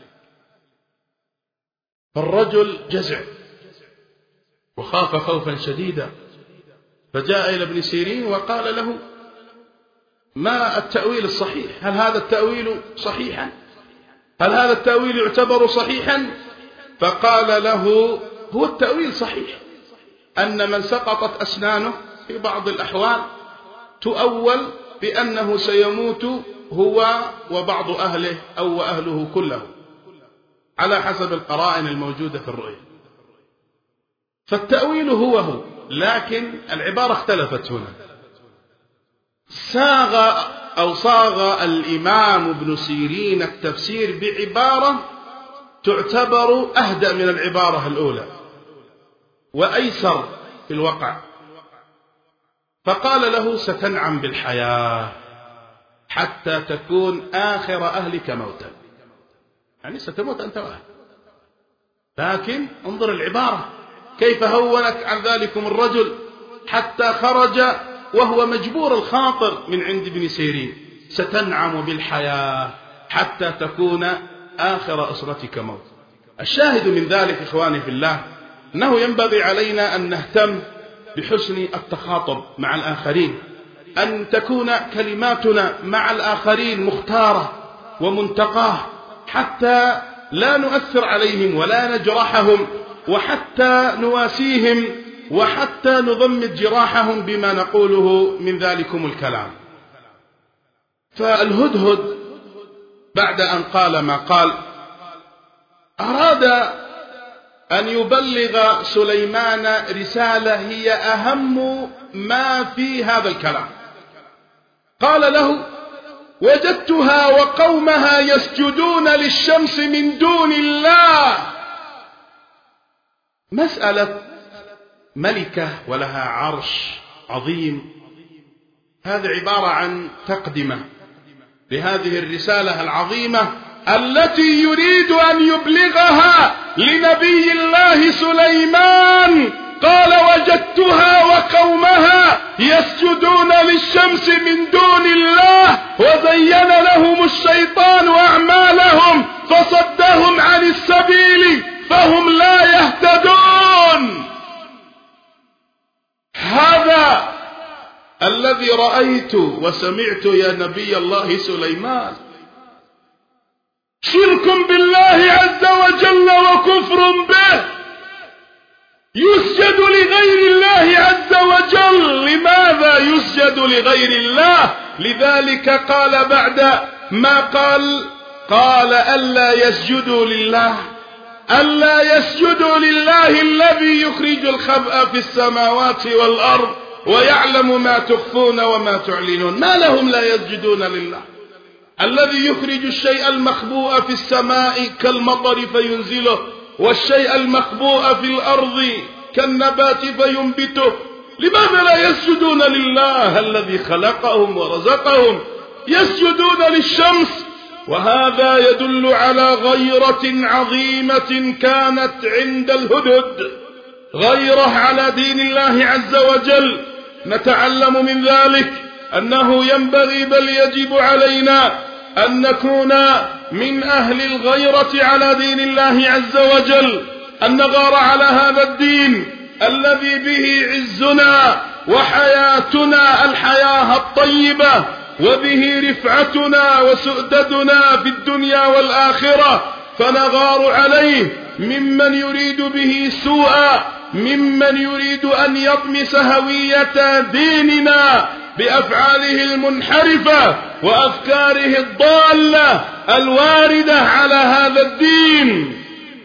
فالرجل جزع وخاف خوفا شديدا، فجاء إلى ابن سيرين وقال له: ما التأويل الصحيح؟ هل هذا التأويل صحيحا؟ هل هذا التأويل يعتبر صحيحا؟ فقال له: هو التأويل صحيح، أن من سقطت أسنانه في بعض الأحوال تؤول بأنه سيموت هو وبعض أهله أو أهله كله على حسب القرائن الموجودة في الرؤية. فالتأويل هو، لكن العبارة اختلفت هنا. صاغ الإمام ابن سيرين التفسير بعبارة تعتبر أهدأ من العبارة الأولى وأيسر في الوقع، فقال له: ستنعم بالحياة حتى تكون آخر أهلك موتا، يعني ستموت أنت وأهلك. لكن انظر العبارة كيف هونت عن ذلكم الرجل حتى خرج وهو مجبور الخاطر من عند ابن سيرين: ستنعم بالحياة حتى تكون آخر أسرتك موت. الشاهد من ذلك إخواني في الله أنه ينبغي علينا أن نهتم بحسن التخاطب مع الآخرين، أن تكون كلماتنا مع الآخرين مختارة ومنتقاه حتى لا نؤثر عليهم ولا نجرحهم، وحتى نواسيهم، وحتى نضمد جراحهم بما نقوله من ذلكم الكلام. فالهدهد بعد أن قال ما قال أراد أن يبلغ سليمان رسالة هي أهم ما في هذا الكلام. قال له: وجدتها وقومها يسجدون للشمس من دون الله. مسألة ملكة ولها عرش عظيم، هذه عبارة عن تقدمة لهذه الرسالة العظيمة التي يريد أن يبلغها لنبي الله سليمان. قال: وجدتها وقومها يسجدون للشمس من دون الله وزين لهم الشيطان أعمالهم فصدهم عن السبيل فهم لا يهتدون. هذا الذي رأيت وسمعت يا نبي الله سليمان، شرك بالله عز وجل وكفر به، يسجد لغير الله عز وجل. لماذا يسجد لغير الله؟ لذلك قال بعد ما قال ألا يسجدوا لله، ألا يسجدوا لله الذي يخرج الخبأ في السماوات والأرض ويعلم ما تخفون وما تعلنون. ما لهم لا يسجدون لله الذي يخرج الشيء المخبوء في السماء كالمطر فينزله، والشيء المخبوء في الأرض كالنبات فينبته. لماذا لا يسجدون لله الذي خلقهم ورزقهم؟ يسجدون للشمس. وهذا يدل على غيرة عظيمة كانت عند الهدهد، غيرة على دين الله عز وجل. نتعلم من ذلك أنه ينبغي بل يجب علينا أن نكون من أهل الغيرة على دين الله عز وجل، أن نغار على هذا الدين الذي به عزنا وحياتنا الحياة الطيبة، وبه رفعتنا وسؤددنا في الدنيا والآخرة، فنغار عليه ممن يريد به سوءا، ممن يريد أن يطمس هوية ديننا بأفعاله المنحرفة وأفكاره الضالة الواردة على هذا الدين،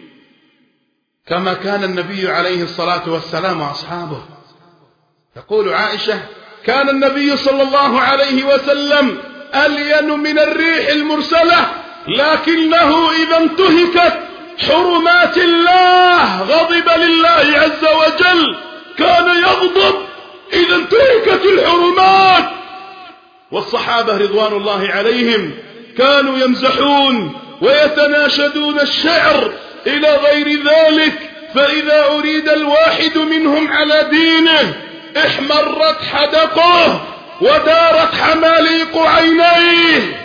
كما كان النبي عليه الصلاة والسلام وأصحابه. تقول عائشة: كان النبي صلى الله عليه وسلم ألين من الريح المرسلة، لكنه إذا انتهكت حرمات الله غضب لله عز وجل. كان يغضب إذا انتهكت الحرمات. والصحابة رضوان الله عليهم كانوا يمزحون ويتناشدون الشعر إلى غير ذلك، فإذا أريد الواحد منهم على دينه احمرت حدقه ودارت حماليق عينيه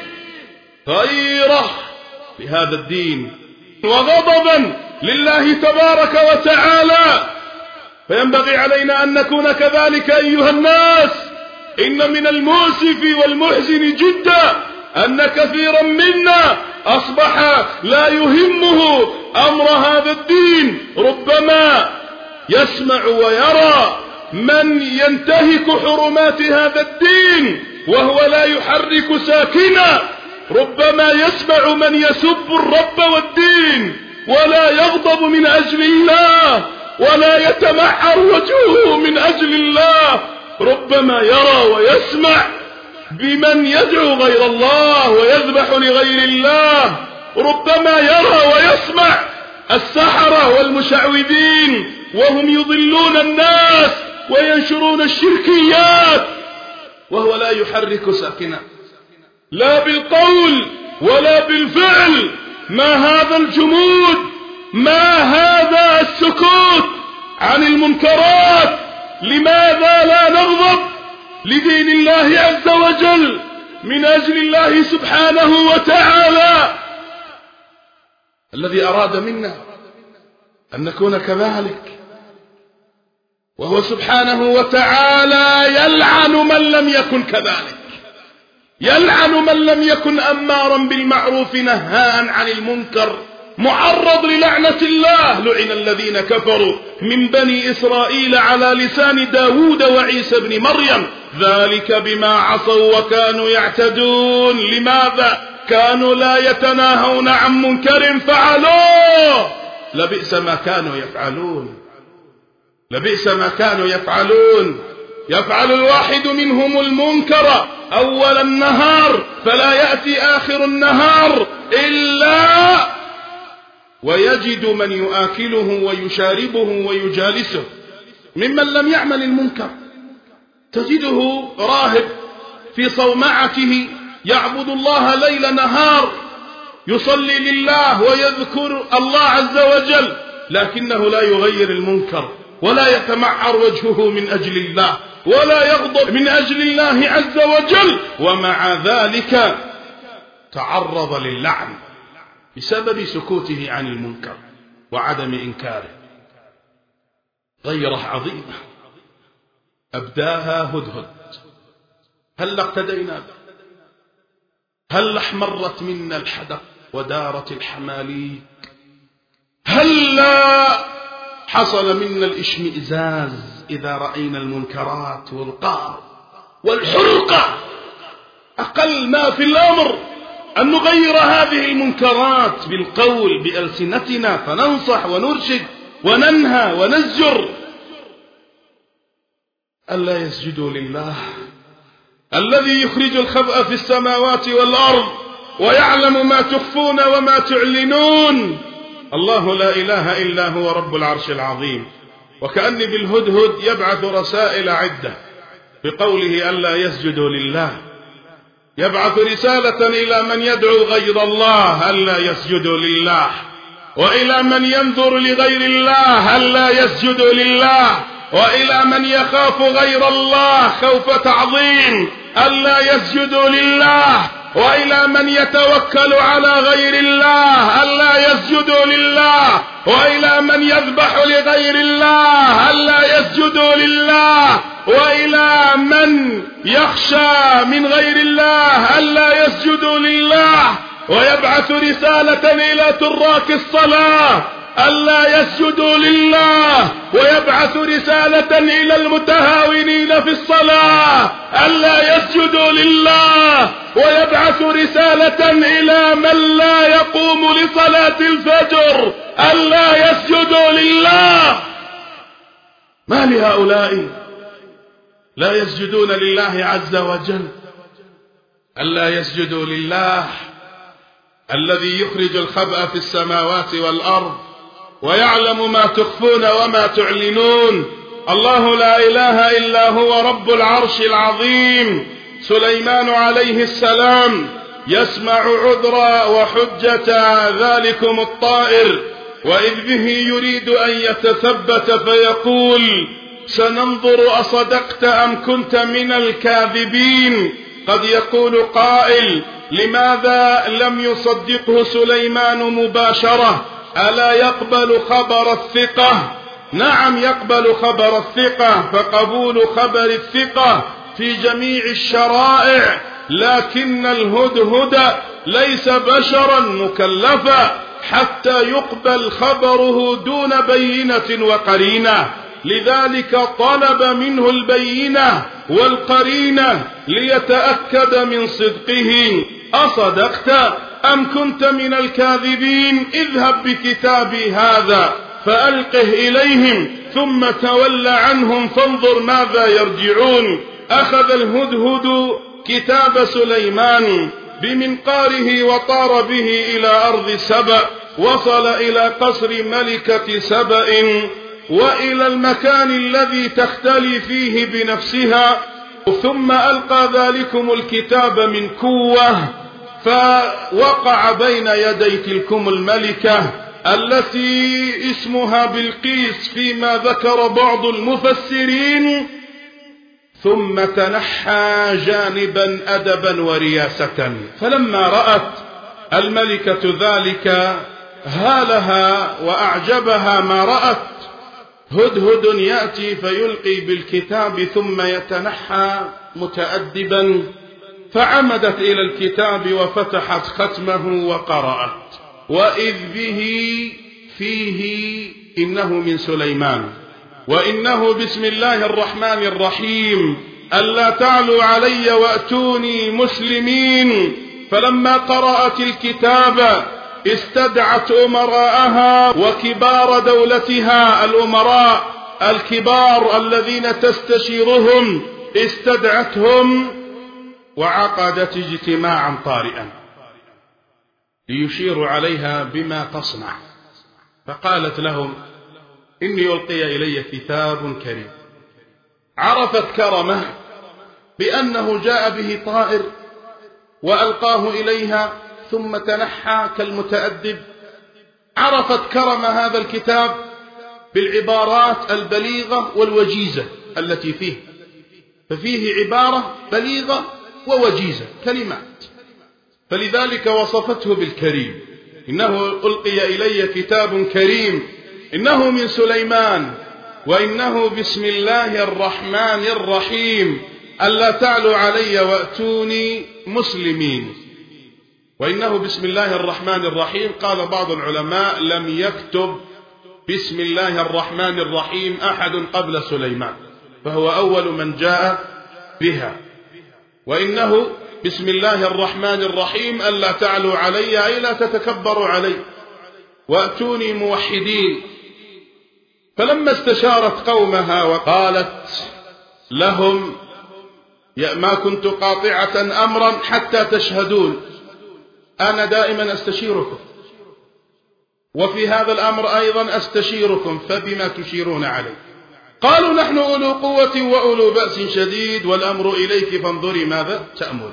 غيرة لهذا الدين وغضبا لله تبارك وتعالى. فينبغي علينا أن نكون كذلك أيها الناس. إن من المؤسف والمحزن جدا أن كثيرا منا أصبح لا يهمه أمر هذا الدين، ربما يسمع ويرى من ينتهك حرمات هذا الدين وهو لا يحرك ساكنا، ربما يسمع من يسب الرب والدين ولا يغضب من أجل الله ولا يتمعر وجهه من أجل الله، ربما يرى ويسمع بمن يدعو غير الله ويذبح لغير الله، ربما يرى ويسمع السحرة والمشعوذين وهم يضلون الناس وينشرون الشركيات وهو لا يحرك ساكنا لا بالقول ولا بالفعل. ما هذا الجمود؟ ما هذا السكوت عن المنكرات؟ لماذا لا نغضب لدين الله عز وجل من أجل الله سبحانه وتعالى الذي أراد منا أن نكون كذلك؟ وهو سبحانه وتعالى يلعن من لم يكن كذلك، يلعن من لم يكن أمارا بالمعروف نهاء عن المنكر معرض للعنة الله. لعن الذين كفروا من بني إسرائيل على لسان داود وعيسى بن مريم ذلك بما عصوا وكانوا يعتدون. لماذا؟ كانوا لا يتناهون عن منكر فعلوه. لبئس ما كانوا يفعلون، لبئس ما كانوا يفعلون. يفعل الواحد منهم المنكر أول النهار فلا يأتي آخر النهار إلا ويجد من يآكله ويشاربه ويجالسه ممن لم يعمل المنكر. تجده راهب في صومعته يعبد الله ليل نهار، يصلي لله ويذكر الله عز وجل، لكنه لا يغير المنكر ولا يتمعر وجهه من أجل الله ولا يغضب من أجل الله عز وجل، ومع ذلك تعرض للعن بسبب سكوته عن المنكر وعدم إنكاره. غيرة عظيمة أبداها هدهد. هل اقتدينا به؟ هل احمرت منا الحدق ودارت الحماليك؟ هل حصل منا الاشمئزاز إذا رأينا المنكرات والقهر والحرقة؟ أقل ما في الأمر أن نغير هذه المنكرات بالقول بألسنتنا، فننصح ونرشد وننهى ونزجر. ألا يسجدوا لله الذي يخرج الخبأ في السماوات والأرض ويعلم ما تخفون وما تعلنون. الله لا إله إلا هو رب العرش العظيم. وكأن بالهدهد يبعث رسائل عدة بقوله ألا يسجدوا لله، يبعث رسالة إلى من يدعو غير الله ألا يسجدوا لله، وإلى من ينظر لغير الله ألا يسجدوا لله، وإلى من يخاف غير الله خوف تعظيم ألا يسجدوا لله، وإلى من يتوكل على غير الله ألا يسجدوا لله، وإلى من يذبح لغير الله ألا يسجدوا لله، وإلى من يخشى من غير الله ألا يسجدوا لله. ويبعث رسالة إلى تراك الصلاة ألا يسجدوا لله ويبعث رسالة إلى المتهاونين في الصلاة، ألا يسجدوا لله ويبعث رسالة إلى من لا يقوم لصلاة الفجر، ألا يسجدوا لله. ما لهؤلاء لا يسجدون لله عز وجل؟ ألا يسجدوا لله الذي يخرج الخبأ في السماوات والأرض ويعلم ما تخفون وما تعلنون. الله لا إله إلا هو رب العرش العظيم. سليمان عليه السلام يسمع عذر وحجة ذلكم الطائر، وإذ به يريد أن يتثبت فيقول سننظر أصدقت أم كنت من الكاذبين. قد يقول قائل لماذا لم يصدقه سليمان مباشرة؟ ألا يقبل خبر الثقة؟ نعم يقبل خبر الثقة، فقبول خبر الثقة في جميع الشرائع، لكن الهدهد ليس بشرا مكلفا حتى يقبل خبره دون بينة وقرينة، لذلك طلب منه البينة والقرينة ليتأكد من صدقه. أصدقت أم كنت من الكاذبين؟ اذهب بكتابي هذا فألقه إليهم ثم تول عنهم فانظر ماذا يرجعون. أخذ الهدهد كتاب سليمان بمنقاره وطار به إلى أرض سبأ، وصل إلى قصر ملكة سبأ وإلى المكان الذي تختلي فيه بنفسها، ثم ألقى ذلكم الكتاب من كوة، فوقع بين يدي تلكم الملكة التي اسمها بلقيس فيما ذكر بعض المفسرين، ثم تنحى جانبا أدبا ورياسة. فلما رأت الملكة ذلك هالها وأعجبها ما رأت. هدهد يأتي فيلقي بالكتاب ثم يتنحى متأدبا، فعمدت إلى الكتاب وفتحت ختمه وقرأت، وإذ به فيه إنه من سليمان وإنه بسم الله الرحمن الرحيم ألا تعلوا علي وأتوني مسلمين. فلما قرأت الكتاب استدعت أمراءها وكبار دولتها، الأمراء الكبار الذين تستشيرهم استدعتهم وعقدت اجتماعا طارئا ليشيروا عليها بما تصنع. فقالت لهم إني ألقي إلي كتاب كريم. عرفت كرمه بأنه جاء به طائر وألقاه إليها ثم تنحى كالمتأدب. عرفت كرم هذا الكتاب بالعبارات البليغة والوجيزة التي فيه، ففيه عبارة بليغة ووجيزة كلمات، فلذلك وصفته بالكريم. إنه ألقي إلي كتاب كريم إنه من سليمان وإنه بسم الله الرحمن الرحيم ألا تعلوا علي وأتوني مسلمين. وإنه بسم الله الرحمن الرحيم، قال بعض العلماء لم يكتب بسم الله الرحمن الرحيم أحد قبل سليمان، فهو أول من جاء بها. وإنه بسم الله الرحمن الرحيم ألا تعلوا علي أي لا تتكبروا علي وأتوني موحدين. فلما استشارت قومها وقالت لهم ما كنت قاطعة أمرا حتى تشهدون، أنا دائما أستشيركم، وفي هذا الأمر أيضا أستشيركم، فبما تشيرون علي؟ قالوا نحن أولو قوة وأولو بأس شديد والأمر إليك فانظري ماذا تأمر.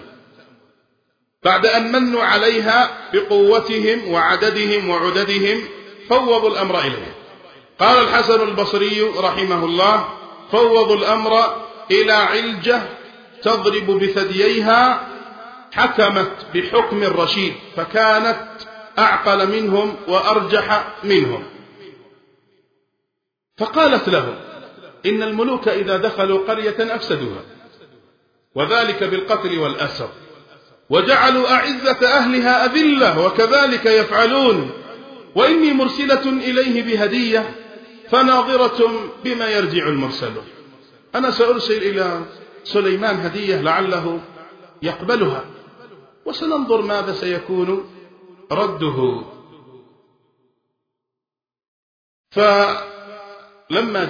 بعد أن منوا عليها بقوتهم وعددهم وعددهم فوضوا الأمر إليها. قال الحسن البصري رحمه الله فوضوا الأمر إلى علجة تضرب بثدييها، حكمت بحكم الرشيد فكانت أعقل منهم وأرجح منهم. فقالت لهم إن الملوك إذا دخلوا قرية أفسدوها، وذلك بالقتل والأسر، وجعلوا أعزة أهلها أذلة وكذلك يفعلون. وإني مرسلة إليه بهدية فناظرة بما يرجع المرسلون. أنا سأرسل إلى سليمان هدية لعله يقبلها، وسننظر ماذا سيكون رده. فلما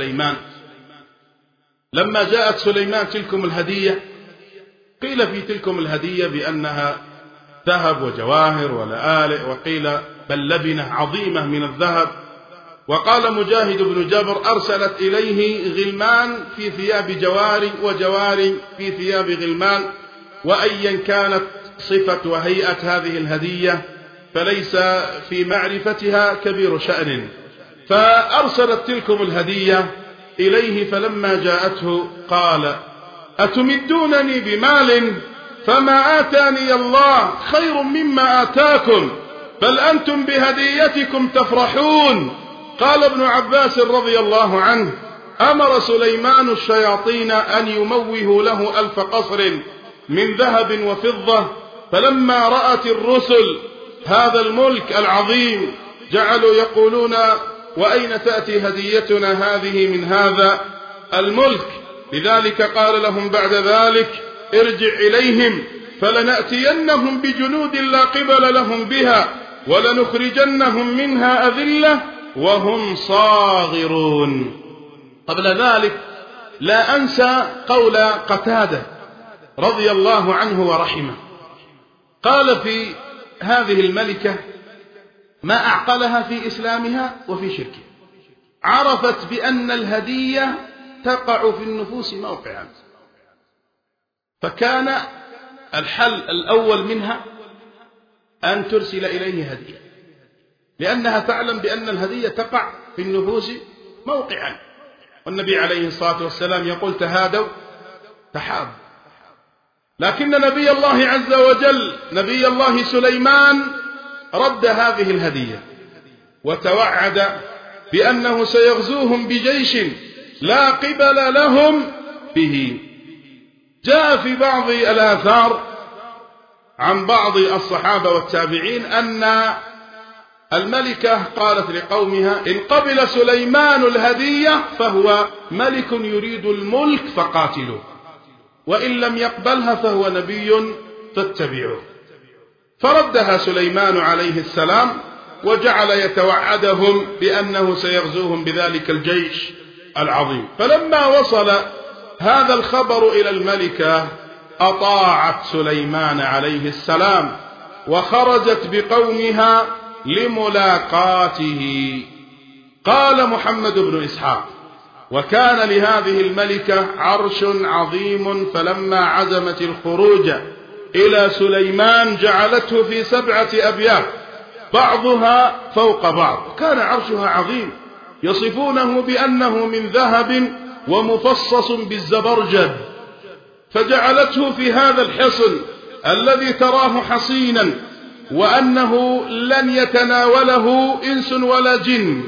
جاءت سليمان تلكم الهدية، قيل في تلكم الهدية بأنها ذهب وجواهر ولآلئ، وقيل بل لبنة عظيمة من الذهب. وقال مجاهد بن جبر أرسلت إليه غلمان في ثياب جواري وجواري في ثياب غلمان، وأيا كانت صفة وهيئة هذه الهدية فليس في معرفتها كبير شأن. فأرسلت تلكم الهدية إليه، فلما جاءته قال أتمدونني بمال فما آتاني الله خير مما آتاكم بل أنتم بهديتكم تفرحون. قال ابن عباس رضي الله عنه أمر سليمان الشياطين أن يموهوا له 1000 قصر من ذهب وفضة، فلما رأت الرسل هذا الملك العظيم جعلوا يقولون وأين تأتي هديتنا هذه من هذا الملك؟ لذلك قال لهم بعد ذلك ارجع إليهم فلنأتينهم بجنود لا قبل لهم بها ولنخرجنهم منها أذلة وهم صاغرون. قبل ذلك لا أنسى قول قتادة رضي الله عنه ورحمه، قال في هذه الملكة ما أعقلها في إسلامها وفي شركها، عرفت بأن الهدية تقع في النفوس موقعا، فكان الحل الأول منها أن ترسل إليه هدية، لأنها تعلم بأن الهدية تقع في النفوس موقعا. والنبي عليه الصلاة والسلام يقول تهادوا تحابوا. لكن نبي الله عز وجل نبي الله سليمان رد هذه الهدية وتوعد بأنه سيغزوهم بجيش لا قبل لهم به. جاء في بعض الآثار عن بعض الصحابة والتابعين أن الملكة قالت لقومها إن قبل سليمان الهدية فهو ملك يريد الملك فقاتلوه، وإن لم يقبلها فهو نبي فاتبعوه. فردها سليمان عليه السلام وجعل يتوعدهم بأنه سيغزوهم بذلك الجيش العظيم. فلما وصل هذا الخبر إلى الملكة أطاعت سليمان عليه السلام وخرجت بقومها لملاقاته. قال محمد بن إسحاق وكان لهذه الملكة عرش عظيم، فلما عزمت الخروج إلى سليمان جعلته في 7 أبيات بعضها فوق بعض، كان عرشها عظيم يصفونه بأنه من ذهب ومفصص بالزبرجد، فجعلته في هذا الحصن الذي تراه حصينا وأنه لن يتناوله إنس ولا جن.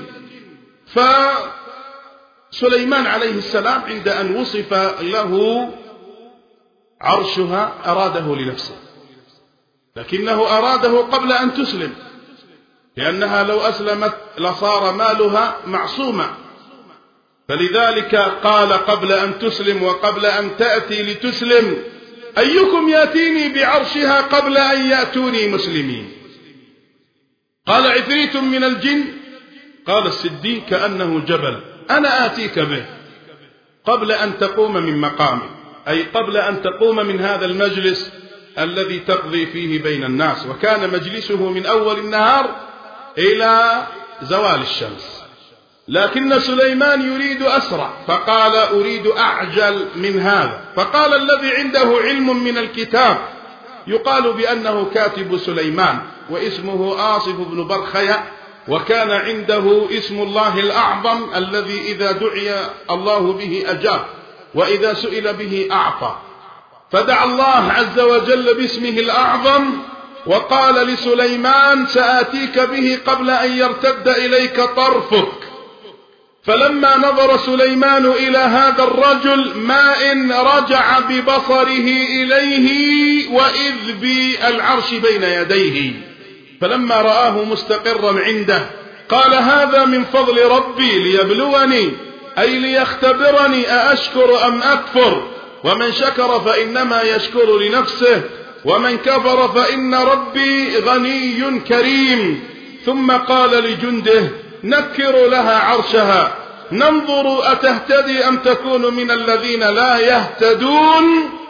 فسليمان عليه السلام عند أن وصف له عرشها أراده لنفسه، لكنه أراده قبل أن تسلم، لأنها لو أسلمت لصار مالها معصوما، فلذلك قال قبل أن تسلم وقبل أن تأتي لتسلم أيكم يأتيني بعرشها قبل أن يأتوني مسلمين. قال عفريت من الجن، قال السدي كأنه جبل أنا آتيك به قبل أن تقوم من مقامي، أي قبل أن تقوم من هذا المجلس الذي تقضي فيه بين الناس. وكان مجلسه من أول النهار إلى زوال الشمس، لكن سليمان يريد أسرع فقال أريد أعجل من هذا. فقال الذي عنده علم من الكتاب يقال بأنه كاتب سليمان واسمه آصف بن برخيا، وكان عنده اسم الله الأعظم الذي إذا دعي الله به أجاب وإذا سئل به أعطى، فدعا الله عز وجل باسمه الأعظم وقال لسليمان سآتيك به قبل أن يرتد إليك طرفك. فلما نظر سليمان إلى هذا الرجل ما إن رجع ببصره إليه وإذ بالعرش بين يديه، فلما رآه مستقرا عنده قال هذا من فضل ربي ليبلوني أي ليختبرني أأشكر أم أكفر، ومن شكر فإنما يشكر لنفسه ومن كفر فإن ربي غني كريم. ثم قال لجنده نكروا لها عرشها ننظر أتهتدي أم تكون من الذين لا يهتدون.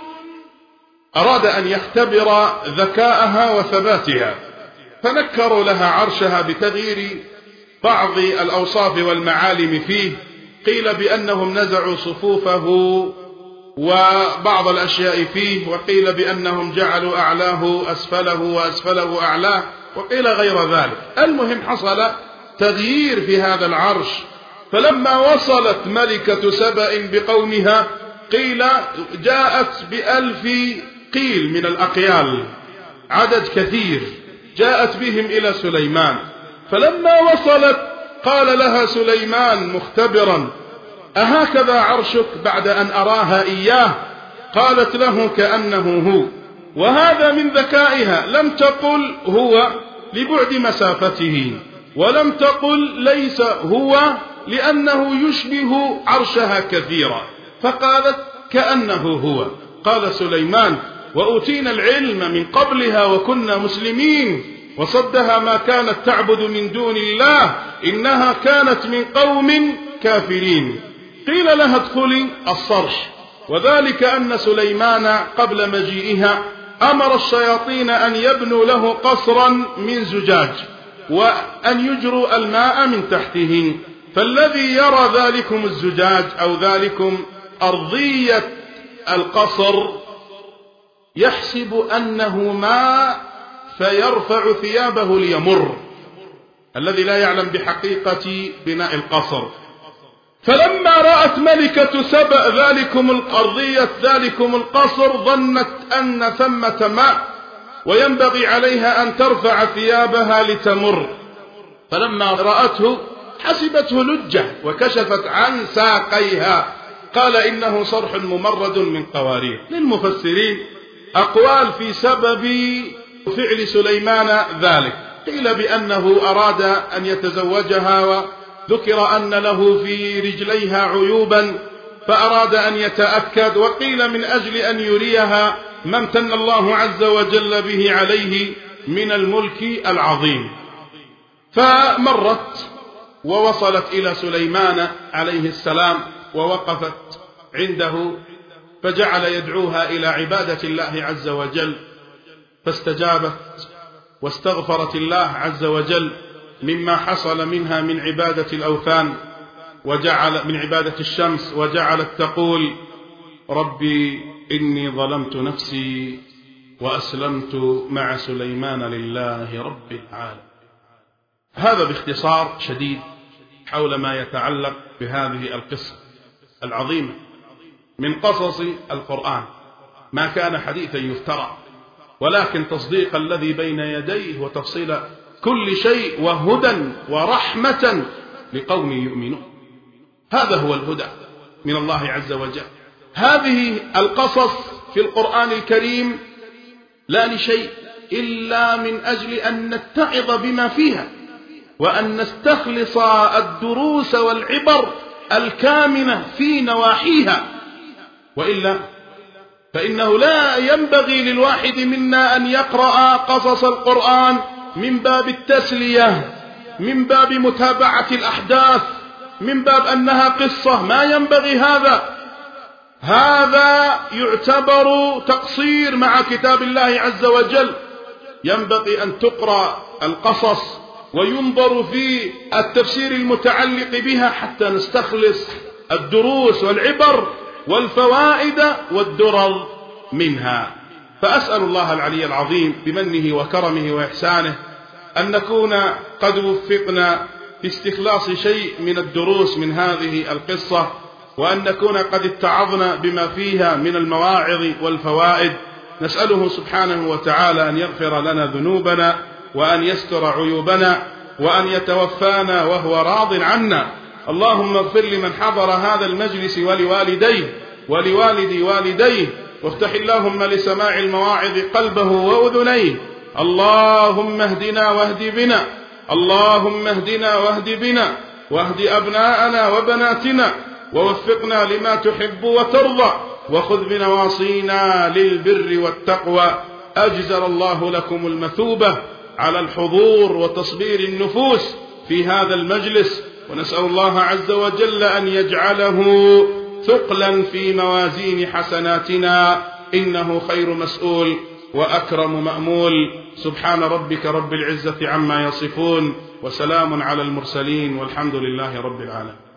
أراد أن يختبر ذكاءها وثباتها، فنكروا لها عرشها بتغيير بعض الأوصاف والمعالم فيه. قيل بأنهم نزعوا صفوفه وبعض الأشياء فيه، وقيل بأنهم جعلوا أعلاه أسفله وأسفله أعلاه، وقيل غير ذلك. المهم حصل تغيير في هذا العرش. فلما وصلت ملكة سبأ بقومها قيل جاءت ب1000 قيل من الأقيال، عدد كثير، جاءت بهم إلى سليمان. فلما وصلت قال لها سليمان مختبرا أهكذا عرشك بعد أن أراها إياه؟ قالت له كأنه هو. وهذا من ذكائها، لم تقل هو لبعد مسافته، ولم تقل ليس هو لأنه يشبه عرشها كثيرا، فقالت كأنه هو. قال سليمان وأوتينا العلم من قبلها وكنا مسلمين، وصدها ما كانت تعبد من دون الله إنها كانت من قوم كافرين. قيل لها ادخلي الصرح، وذلك أن سليمان قبل مجيئها أمر الشياطين أن يبنوا له قصرا من زجاج وأن يجروا الماء من تحته، فالذي يرى ذلكم الزجاج أو ذلكم أرضية القصر يحسب أنه ماء فيرفع ثيابه ليمر، الذي لا يعلم بحقيقة بناء القصر. فلما رأت ملكة سبأ ذلكم الأرضية ذلكم القصر ظنت أن ثمة ماء وينبغي عليها أن ترفع ثيابها لتمر، فلما رأته حسبته لجة وكشفت عن ساقيها. قال إنه صرح ممرد من قوارير. للمفسرين أقوال في سبب فعل سليمان ذلك. قيل بأنه أراد أن يتزوجها، وذكر أن له في رجليها عيوبا فأراد أن يتأكد، وقيل من أجل أن يريها ما امتن الله عز وجل به عليه من الملك العظيم. فمرت ووصلت إلى سليمان عليه السلام ووقفت عنده، فجعل يدعوها إلى عبادة الله عز وجل، فاستجابت واستغفرت الله عز وجل مما حصل منها من عبادة الأوثان وجعل من عبادة الشمس، وجعلت تقول ربي إني ظلمت نفسي وأسلمت مع سليمان لله رب العالمين. هذا باختصار شديد حول ما يتعلق بهذه القصة العظيمة من قصص القرآن، ما كان حديثا يفترى، ولكن تصديق الذي بين يديه وتفصيل كل شيء وهدى ورحمة لقوم يؤمنون. هذا هو الهدى من الله عز وجل. هذه القصص في القرآن الكريم لا لشيء إلا من أجل أن نتعظ بما فيها، وأن نستخلص الدروس والعبر الكامنة في نواحيها، وإلا فإنه لا ينبغي للواحد منا أن يقرأ قصص القرآن من باب التسلية، من باب متابعة الأحداث، من باب أنها قصة. ما ينبغي هذا يعتبر تقصير مع كتاب الله عز وجل. ينبغي أن تقرأ القصص وينظر في التفسير المتعلق بها حتى نستخلص الدروس والعبر والفوائد والدرر منها. فأسأل الله العلي العظيم بمنه وكرمه وإحسانه أن نكون قد وفقنا في استخلاص شيء من الدروس من هذه القصة، وأن نكون قد اتعظنا بما فيها من المواعظ والفوائد. نسأله سبحانه وتعالى أن يغفر لنا ذنوبنا وأن يستر عيوبنا وأن يتوفانا وهو راض عنا. اللهم اغفر لمن حضر هذا المجلس ولوالديه ولوالدي والديه، وافتح اللهم لسماع المواعظ قلبه وأذنيه، اللهم اهدنا واهد بنا، اللهم اهدنا واهد بنا، واهد أبناءنا وبناتنا، ووفقنا لما تحب وترضى، وخذ بنواصينا للبر والتقوى. أجزل الله لكم المثوبة على الحضور وتصبير النفوس في هذا المجلس، ونسأل الله عز وجل أن يجعله ثقلا في موازين حسناتنا، إنه خير مسؤول وأكرم مأمول. سبحان ربك رب العزة عما يصفون، وسلام على المرسلين، والحمد لله رب العالمين.